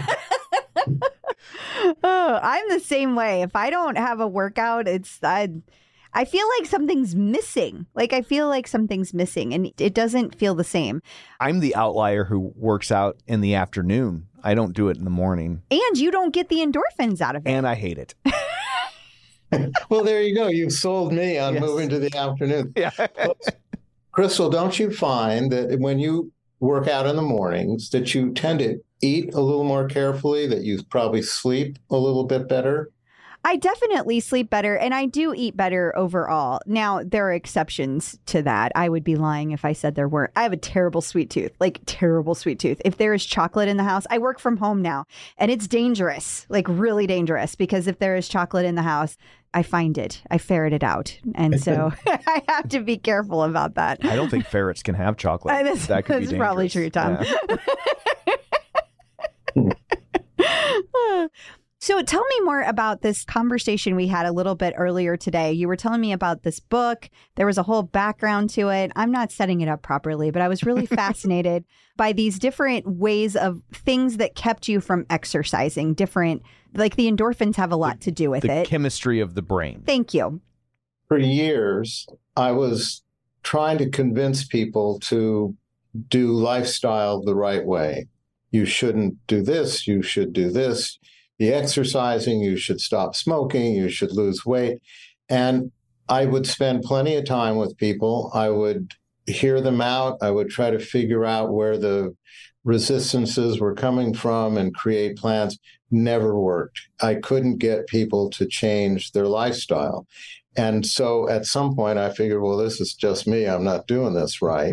Oh, I'm the same way. If I don't have a workout, I feel like something's missing. Like I feel like something's missing and it doesn't feel the same. I'm the outlier who works out in the afternoon. I don't do it in the morning, And you don't get the endorphins out of it. and I hate it. Well, there you go. You've sold me on Yes. moving to the afternoon. Yeah. Crystal, don't you find that when you work out in the mornings that you tend to eat a little more carefully, that you probably sleep a little bit better? I definitely sleep better and I do eat better overall. Now, there are exceptions to that. I would be lying if I said there weren't. I have a terrible sweet tooth, like terrible sweet tooth. If there is chocolate in the house, I work from home now and it's dangerous, like really dangerous, because if there is chocolate in the house, I find it, I ferret it out. And so I have to be careful about that. I don't think ferrets can have chocolate. That could be That's probably true, dangerous. Tom. Yeah. So tell me more about this conversation we had a little bit earlier today. You were telling me about this book. There was a whole background to it. I'm not setting it up properly, but I was really fascinated by these different ways of things that kept you from exercising, different, like the endorphins have a lot to do with The it. chemistry of the brain. Thank you. For years, I was trying to convince people to do lifestyle the right way. You shouldn't do this. You should do this. The exercising, you should stop smoking, you should lose weight. And I would spend plenty of time with people. I would hear them out. I would try to figure out where the resistances were coming from and create plans. Never worked. I couldn't get people to change their lifestyle. And so at some point I figured, well, this is just me. I'm not doing this right.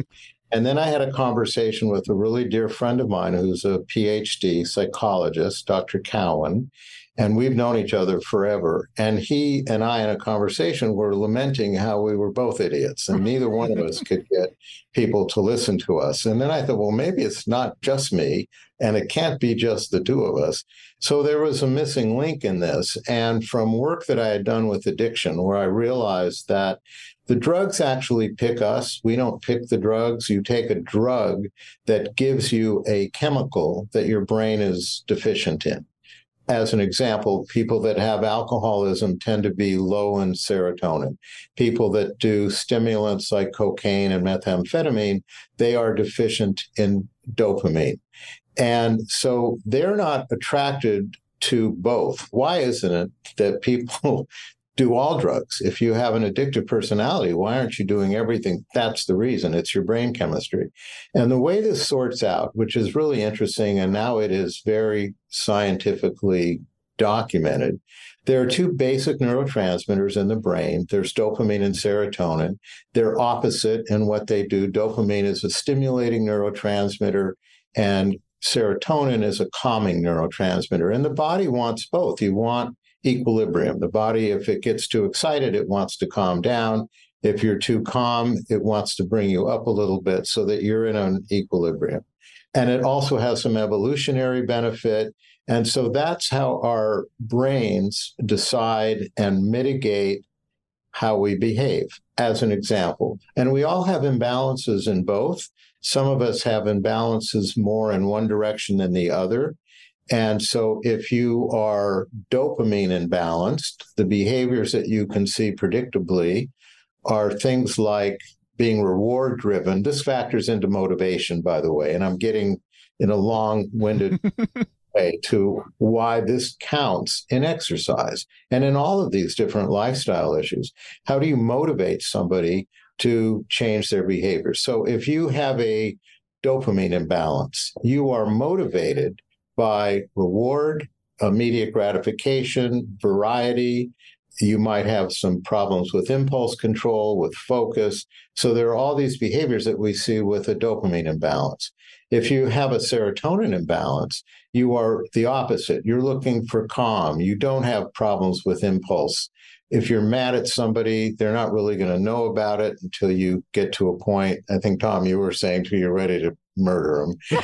And then I had a conversation with a really dear friend of mine who's a PhD psychologist, Dr. Cowan, and we've known each other forever. And he and I, in a conversation, were lamenting how we were both idiots and neither one of us could get people to listen to us. And then I thought, well, maybe it's not just me and it can't be just the two of us. So there was a missing link in this. And from work that I had done with addiction, where I realized that the drugs actually pick us. We don't pick the drugs. You take a drug that gives you a chemical that your brain is deficient in. As an example, people that have alcoholism tend to be low in serotonin. People that do stimulants like cocaine and methamphetamine, they are deficient in dopamine. And so they're not attracted to both. Why isn't it that people do all drugs? If you have an addictive personality, why aren't you doing everything? That's the reason. It's your brain chemistry. And the way this sorts out, which is really interesting, and now it is very scientifically documented, there are two basic neurotransmitters in the brain. There's dopamine and serotonin. They're opposite in what they do. Dopamine is a stimulating neurotransmitter, and serotonin is a calming neurotransmitter. And the body wants both. You want equilibrium. The body, if it gets too excited, it wants to calm down. If you're too calm, it wants to bring you up a little bit so that you're in an equilibrium. And it also has some evolutionary benefit. And so that's how our brains decide and mitigate how we behave, as an example. And we all have imbalances in both. Some of us have imbalances more in one direction than the other. And so if you are dopamine imbalanced, the behaviors that you can see predictably are things like being reward driven. This factors into motivation, by the way, and I'm getting in a long-winded way to why this counts in exercise and in all of these different lifestyle issues. How do you motivate somebody to change their behavior? So if you have a dopamine imbalance, you are motivated by reward, immediate gratification, variety. You might have some problems with impulse control, with focus. So there are all these behaviors that we see with a dopamine imbalance. If you have a serotonin imbalance, you are the opposite. You're looking for calm. You don't have problems with impulse. If you're mad at somebody, they're not really going to know about it until you get to a point. I think, Tom, you were saying till you're ready to murder them.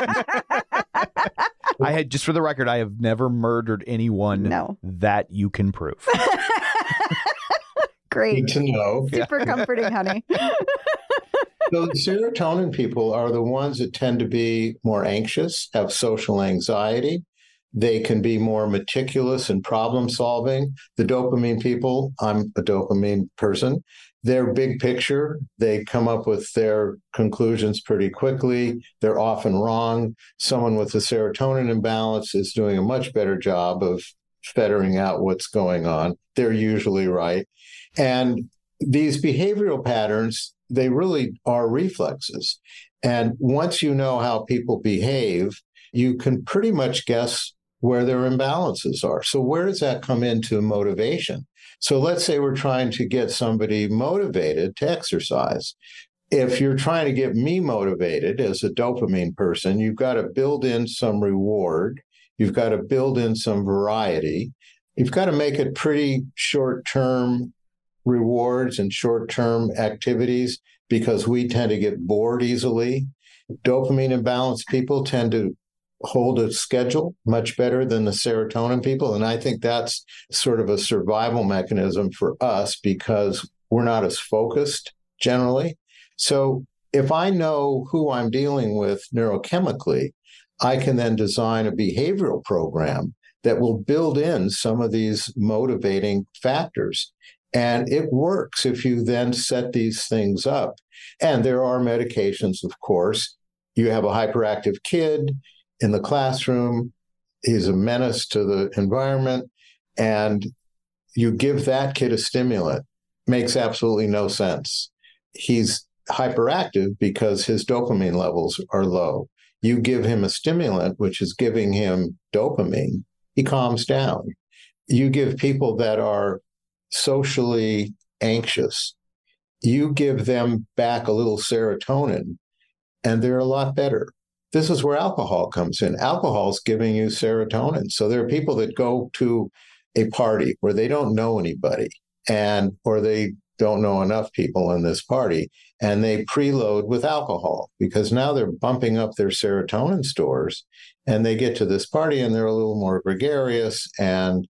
Just for the record, I have never murdered anyone that you can prove. Great. Need to know. Super comforting, honey. So the serotonin people are the ones that tend to be more anxious, have social anxiety. They can be more meticulous in problem solving. The dopamine people, I'm a dopamine person, they're big picture. They come up with their conclusions pretty quickly. They're often wrong. Someone with a serotonin imbalance is doing a much better job of figuring out what's going on. They're usually right. And these behavioral patterns, they really are reflexes. And once you know how people behave, you can pretty much guess where their imbalances are. So where does that come into motivation? So let's say we're trying to get somebody motivated to exercise. If you're trying to get me motivated as a dopamine person, you've got to build in some reward. You've got to build in some variety. You've got to make it pretty short-term rewards and short-term activities because we tend to get bored easily. Dopamine imbalanced people tend to hold a schedule much better than the serotonin people. And I think that's sort of a survival mechanism for us because we're not as focused generally. So if I know who I'm dealing with neurochemically, I can then design a behavioral program that will build in some of these motivating factors. And it works if you then set these things up. And there are medications, of course. You have a hyperactive kid in the classroom, he's a menace to the environment, and you give that kid a stimulant. Makes absolutely no sense. He's hyperactive because his dopamine levels are low. You give him a stimulant, which is giving him dopamine, he calms down. You give people that are socially anxious, you give them back a little serotonin, and they're a lot better. This is where alcohol comes in. Alcohol is giving you serotonin. So there are people that go to a party where they don't know anybody or they don't know enough people in this party, and they preload with alcohol because now they're bumping up their serotonin stores, and they get to this party and they're a little more gregarious. And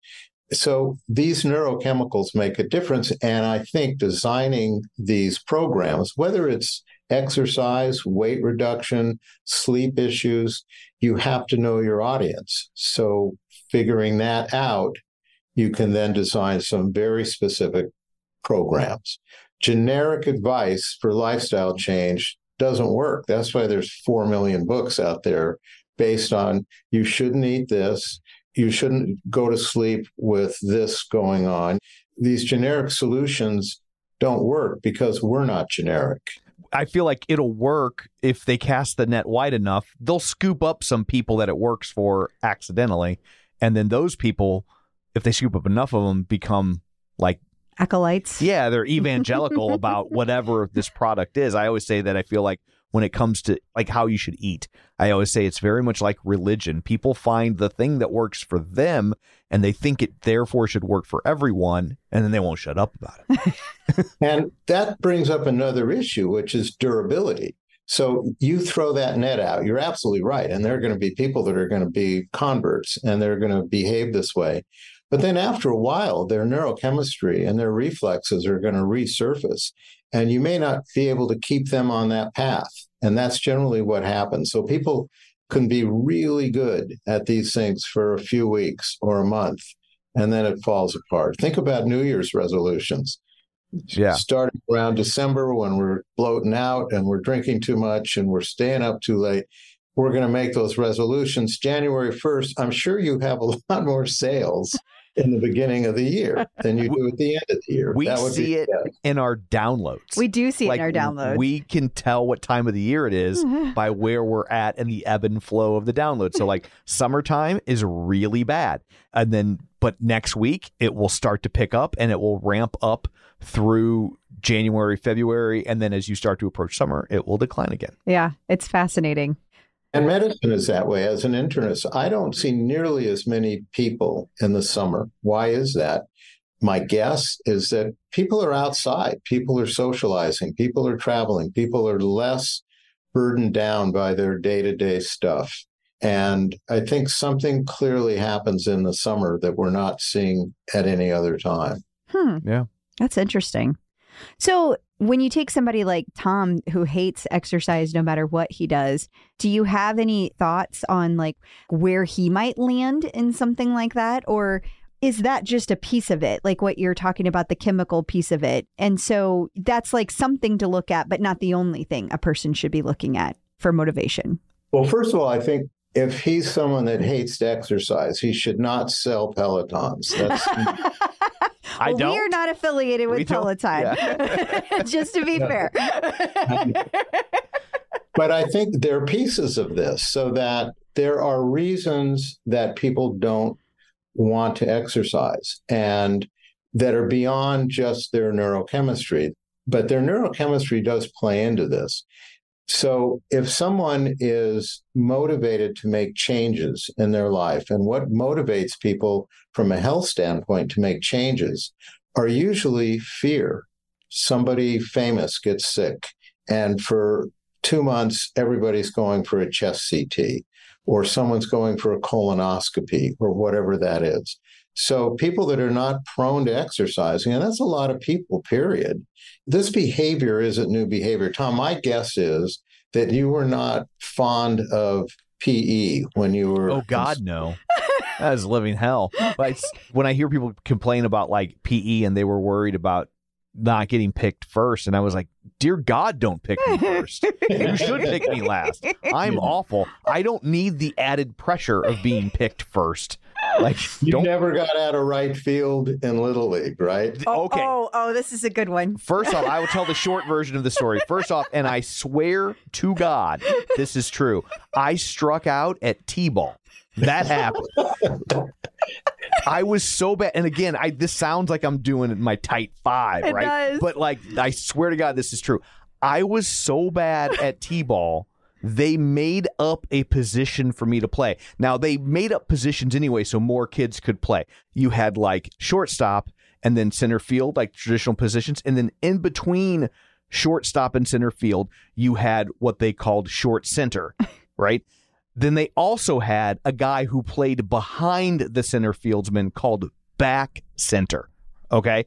so these neurochemicals make a difference. And I think designing these programs, whether it's exercise, weight reduction, sleep issues, you have to know your audience. So figuring that out, you can then design some very specific programs. Generic advice for lifestyle change doesn't work. That's why there's 4 million books out there based on you shouldn't eat this, you shouldn't go to sleep with this going on. These generic solutions don't work because we're not generic. I feel like it'll work if they cast the net wide enough. They'll scoop up some people that it works for accidentally. And then those people, if they scoop up enough of them, become like acolytes. Yeah, they're evangelical about whatever this product is. I always say that I feel like when it comes to like how you should eat, I always say it's very much like religion. People find the thing that works for them and they think it therefore should work for everyone, and then they won't shut up about it. And that brings up another issue, which is durability. So you throw that net out, you're absolutely right. And there are going to be people that are going to be converts and they're going to behave this way. But then after a while, their neurochemistry and their reflexes are going to resurface, and you may not be able to keep them on that path. And that's generally what happens. So people can be really good at these things for a few weeks or a month, and then it falls apart. Think about New Year's resolutions. Yeah. Starting around December when we're bloating out and we're drinking too much and we're staying up too late. We're going to make those resolutions. January 1st, I'm sure you have a lot more sales in the beginning of the year than you do at the end of the year. We see it in our downloads. We do see it in our downloads. We can tell what time of the year it is by where we're at and the ebb and flow of the download. So like summertime is really bad. And then, but next week it will start to pick up and it will ramp up through January, February. And then as you start to approach summer, it will decline again. Yeah, it's fascinating. And medicine is that way. As an internist, I don't see nearly as many people in the summer. Why is that? My guess is that people are outside. People are socializing. People are traveling. People are less burdened down by their day-to-day stuff. And I think something clearly happens in the summer that we're not seeing at any other time. Yeah. That's interesting. So when you take somebody like Tom who hates exercise no matter what he does, do you have any thoughts on like where he might land in something like that? Or is that just a piece of it, like what you're talking about, the chemical piece of it? And so that's like something to look at, but not the only thing a person should be looking at for motivation. Well, first of all, I think if he's someone that hates to exercise, he should not sell Pelotons. That's We are not affiliated with Peloton, just to be fair. But I think there are pieces of this so that there are reasons that people don't want to exercise and that are beyond just their neurochemistry. But their neurochemistry does play into this. So if someone is motivated to make changes in their life, and what motivates people from a health standpoint to make changes are usually fear. Somebody famous gets sick, and for 2 months, everybody's going for a chest CT, or someone's going for a colonoscopy, or whatever that is. So people that are not prone to exercising, and that's a lot of people, period. This behavior isn't new behavior. Tom, my guess is that you were not fond of PE when you were... Oh, God, no. That is living hell. Like, when I hear people complain about like PE and they were worried about not getting picked first, and I was like, dear God, don't pick me first. You should pick me last. I'm awful. I don't need the added pressure of being picked first. Like, you never got out of right field in Little League, right? Okay. Oh, this is a good one. First off, I will tell the short version of the story. First off, and I swear to God, this is true. I struck out at T-ball. That happened. I was so bad. And again, this sounds like I'm doing my tight five, right? It does. But like, I swear to God, this is true. I was so bad at T-ball they made up a position for me to play. Now, they made up positions anyway so more kids could play. You had like shortstop and then center field, like traditional positions. And then in between shortstop and center field, you had what they called short center, right? Then they also had a guy who played behind the center fieldsman called back center. Okay.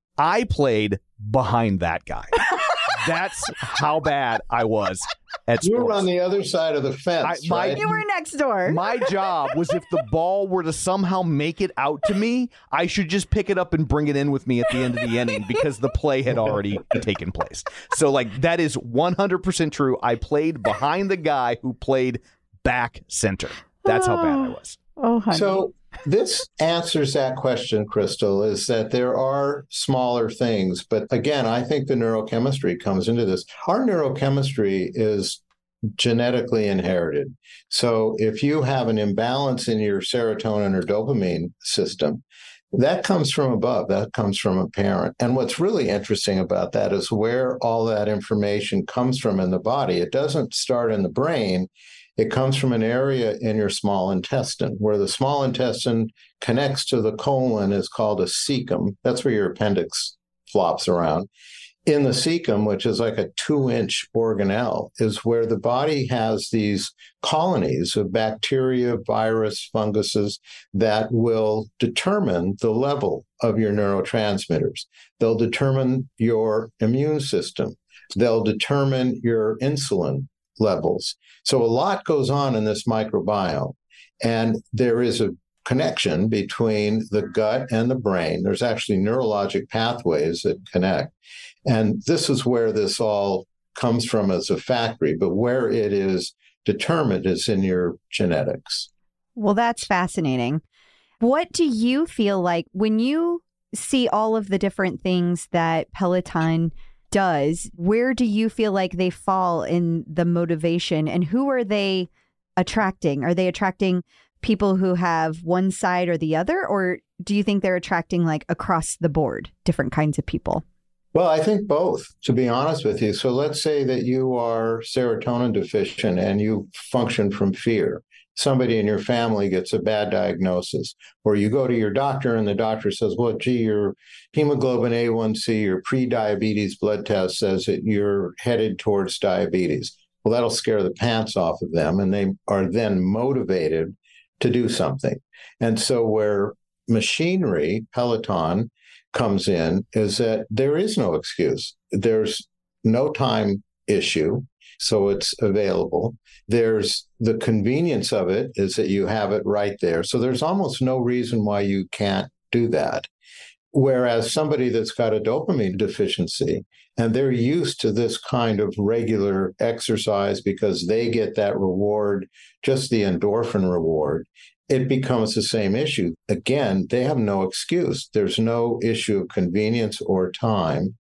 I played behind that guy. That's how bad I was at sports. You were on the other side of the fence, right? You were next door. My job was if the ball were to somehow make it out to me, I should just pick it up and bring it in with me at the end of the inning because the play had already taken place. So, like, that is 100% true. I played behind the guy who played back center. That's how bad I was. Oh, honey. So this answers that question, Crystal, is that there are smaller things. But again, I think the neurochemistry comes into this. Our neurochemistry is genetically inherited. So if you have an imbalance in your serotonin or dopamine system, that comes from above. That comes from a parent. And what's really interesting about that is where all that information comes from in the body. It doesn't start in the brain. It comes from an area in your small intestine. Where the small intestine connects to the colon is called a cecum. That's where your appendix flops around. In the cecum, which is like a 2-inch organelle, is where the body has these colonies of bacteria, virus, funguses that will determine the level of your neurotransmitters. They'll determine your immune system. They'll determine your insulin levels. So a lot goes on in this microbiome, and there is a connection between the gut and the brain. There's actually neurologic pathways that connect. And this is where this all comes from as a factory, but where it is determined is in your genetics. Well, that's fascinating. What do you feel like when you see all of the different things that Peloton does? Where do you feel like they fall in the motivation, and who are they attracting? Are they attracting people who have one side or the other, or do you think they're attracting like across the board, different kinds of people? Well, I think both, to be honest with you. So let's say that you are serotonin deficient and you function from fear. Somebody in your family gets a bad diagnosis, or you go to your doctor and the doctor says, well, gee, your hemoglobin A1C, your pre-diabetes blood test says that you're headed towards diabetes. Well, that'll scare the pants off of them, and they are then motivated to do something. And so where machinery, Peloton, comes in is that there is no excuse. There's no time issue, so it's available. There's the convenience of it is that you have it right there. So there's almost no reason why you can't do that. Whereas somebody that's got a dopamine deficiency and they're used to this kind of regular exercise because they get that reward, just the endorphin reward, it becomes the same issue. Again, they have no excuse. There's no issue of convenience or time.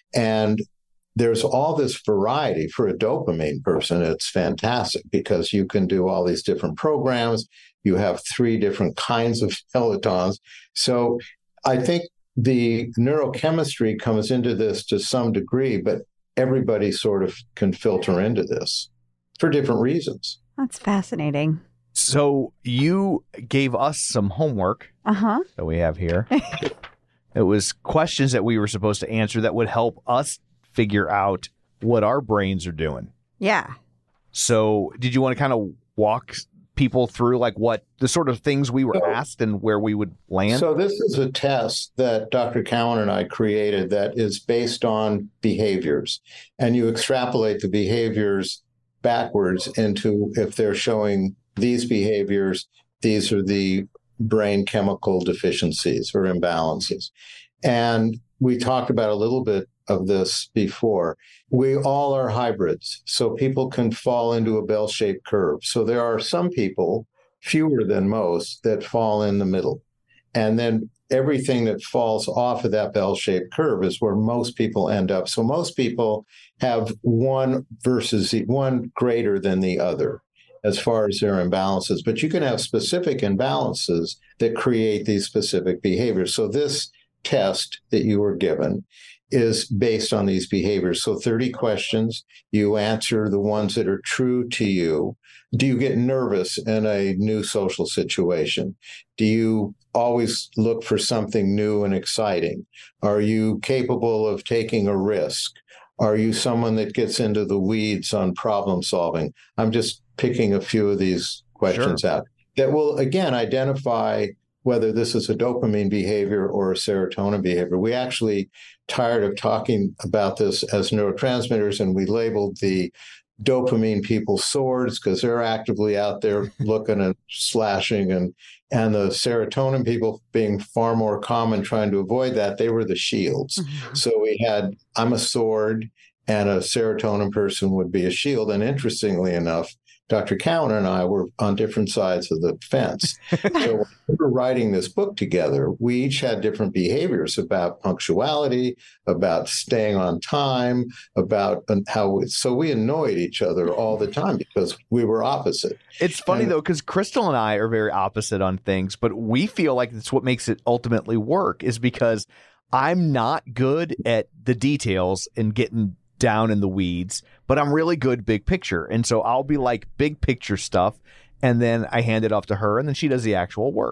And there's all this variety for a dopamine person. It's fantastic because you can do all these different programs. You have 3 different kinds of Pelotons. So I think the neurochemistry comes into this to some degree, but everybody sort of can filter into this for different reasons. That's fascinating. So you gave us some homework that we have here. It was questions that we were supposed to answer that would help us figure out what our brains are doing. Yeah. So did you want to kind of walk people through like what the sort of things we were asked and where we would land? So this is a test that Dr. Cowan and I created that is based on behaviors. And you extrapolate the behaviors backwards into if they're showing these behaviors, these are the brain chemical deficiencies or imbalances. And we talked about a little bit of this before. We all are hybrids, so people can fall into a bell-shaped curve. So there are some people, fewer than most, that fall in the middle. And then everything that falls off of that bell-shaped curve is where most people end up. So most people have one greater than the other as far as their imbalances. But you can have specific imbalances that create these specific behaviors. So this test that you were given is based on these behaviors. So 30 questions, you answer the ones that are true to you. Do you get nervous in a new social situation? Do you always look for something new and exciting? Are you capable of taking a risk? Are you someone that gets into the weeds on problem solving? I'm just picking a few of these questions out that will, again, identify whether this is a dopamine behavior or a serotonin behavior. We actually tired of talking about this as neurotransmitters, and we labeled the dopamine people swords because they're actively out there looking and slashing, and the serotonin people, being far more common, trying to avoid that, they were the shields. So we had, I'm a sword, and a serotonin person would be a shield. And interestingly enough, Dr. Cowan and I were on different sides of the fence. So when we were writing this book together, we each had different behaviors about punctuality, about staying on time, about so we annoyed each other all the time because we were opposite. It's funny, though, because Crystal and I are very opposite on things, but we feel like it's what makes it ultimately work is because I'm not good at the details and getting down in the weeds, but I'm really good big picture. And so I'll be like big picture stuff, and then I hand it off to her, and then she does the actual work.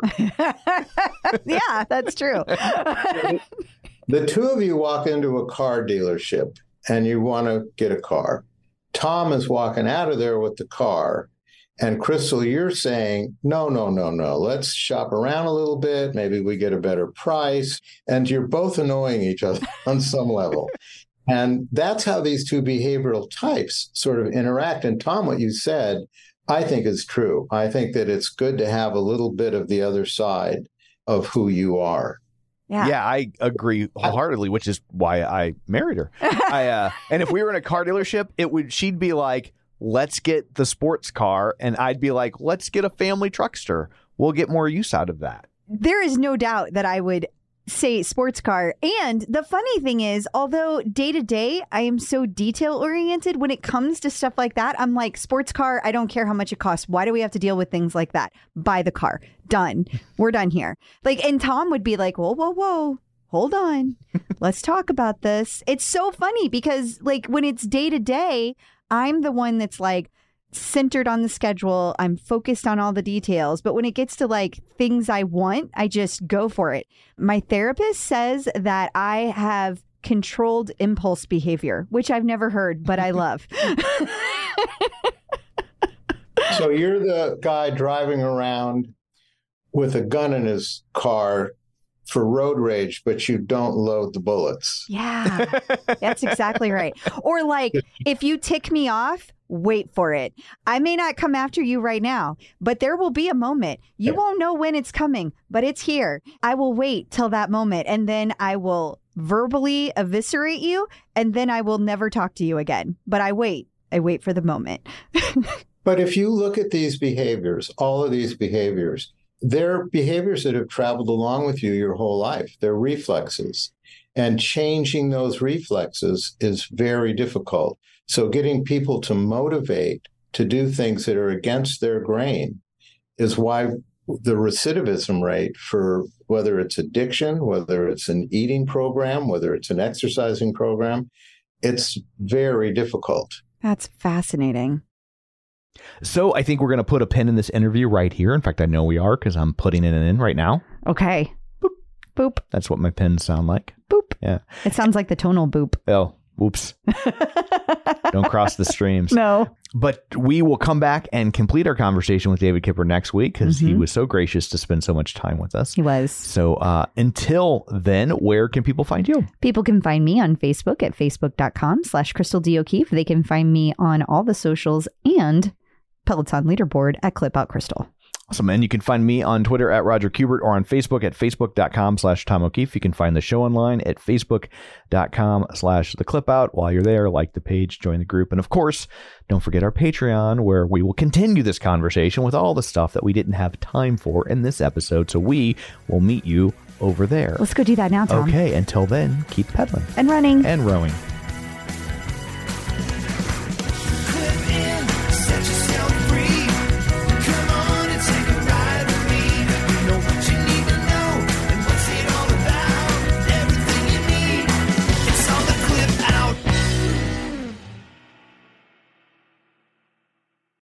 Yeah, that's true. The two of you walk into a car dealership and you want to get a car. Tom is walking out of there with the car. And Crystal, you're saying, no. Let's shop around a little bit. Maybe we get a better price. And you're both annoying each other on some level. And that's how these two behavioral types sort of interact. And Tom, what you said, I think is true. I think that it's good to have a little bit of the other side of who you are. Yeah, I agree wholeheartedly, which is why I married her. And if we were in a car dealership, she'd be like, let's get the sports car. And I'd be like, let's get a family truckster. We'll get more use out of that. There is no doubt that I would say sports car. And the funny thing is, although day to day I am so detail oriented, when it comes to stuff like that, I'm like, sports car, I don't care how much it costs. Why do we have to deal with things like that? Buy the car. Done. We're done here. Like, and Tom would be like, whoa. Hold on. Let's talk about this. It's so funny because like when it's day to day, I'm the one that's like centered on the schedule. I'm focused on all the details. But when it gets to like things I want, I just go for it. My therapist says that I have controlled impulse behavior, which I've never heard, but I love. So you're the guy driving around with a gun in his car for road rage, but you don't load the bullets. Yeah, that's exactly right. Or like, if you tick me off, wait for it. I may not come after you right now, but there will be a moment. You won't know when it's coming, but it's here. I will wait till that moment, and then I will verbally eviscerate you, and then I will never talk to you again. But I wait for the moment. But if you look at these behaviors, all of these behaviors, they're behaviors that have traveled along with you your whole life. They're reflexes. And changing those reflexes is very difficult. So getting people to motivate to do things that are against their grain is why the recidivism rate for whether it's addiction, whether it's an eating program, whether it's an exercising program, it's very difficult. That's fascinating. So I think we're going to put a pin in this interview right here. In fact, I know we are because I'm putting it in right now. Okay. Boop. Boop. That's what my pins sound like. Boop. Yeah. It sounds like the tonal boop. Oh, whoops. Don't cross the streams. No. But we will come back and complete our conversation with David Kipper next week because he was so gracious to spend so much time with us. He was. So until then, where can people find you? People can find me on Facebook at facebook.com/Crystal D. O'Keefe. They can find me on all the socials and Peloton leaderboard at Clip Out Crystal. Awesome. And you can find me on Twitter at Roger Kubert or on Facebook at facebook.com/Tom O'Keefe. You can find the show online at facebook.com/The Clip Out. While you're there, like the page, join the group. And of course, don't forget our Patreon, where we will continue this conversation with all the stuff that we didn't have time for in this episode. So we will meet you over there. Let's go do that now, Tom. Okay. Until then, keep pedaling and running and rowing.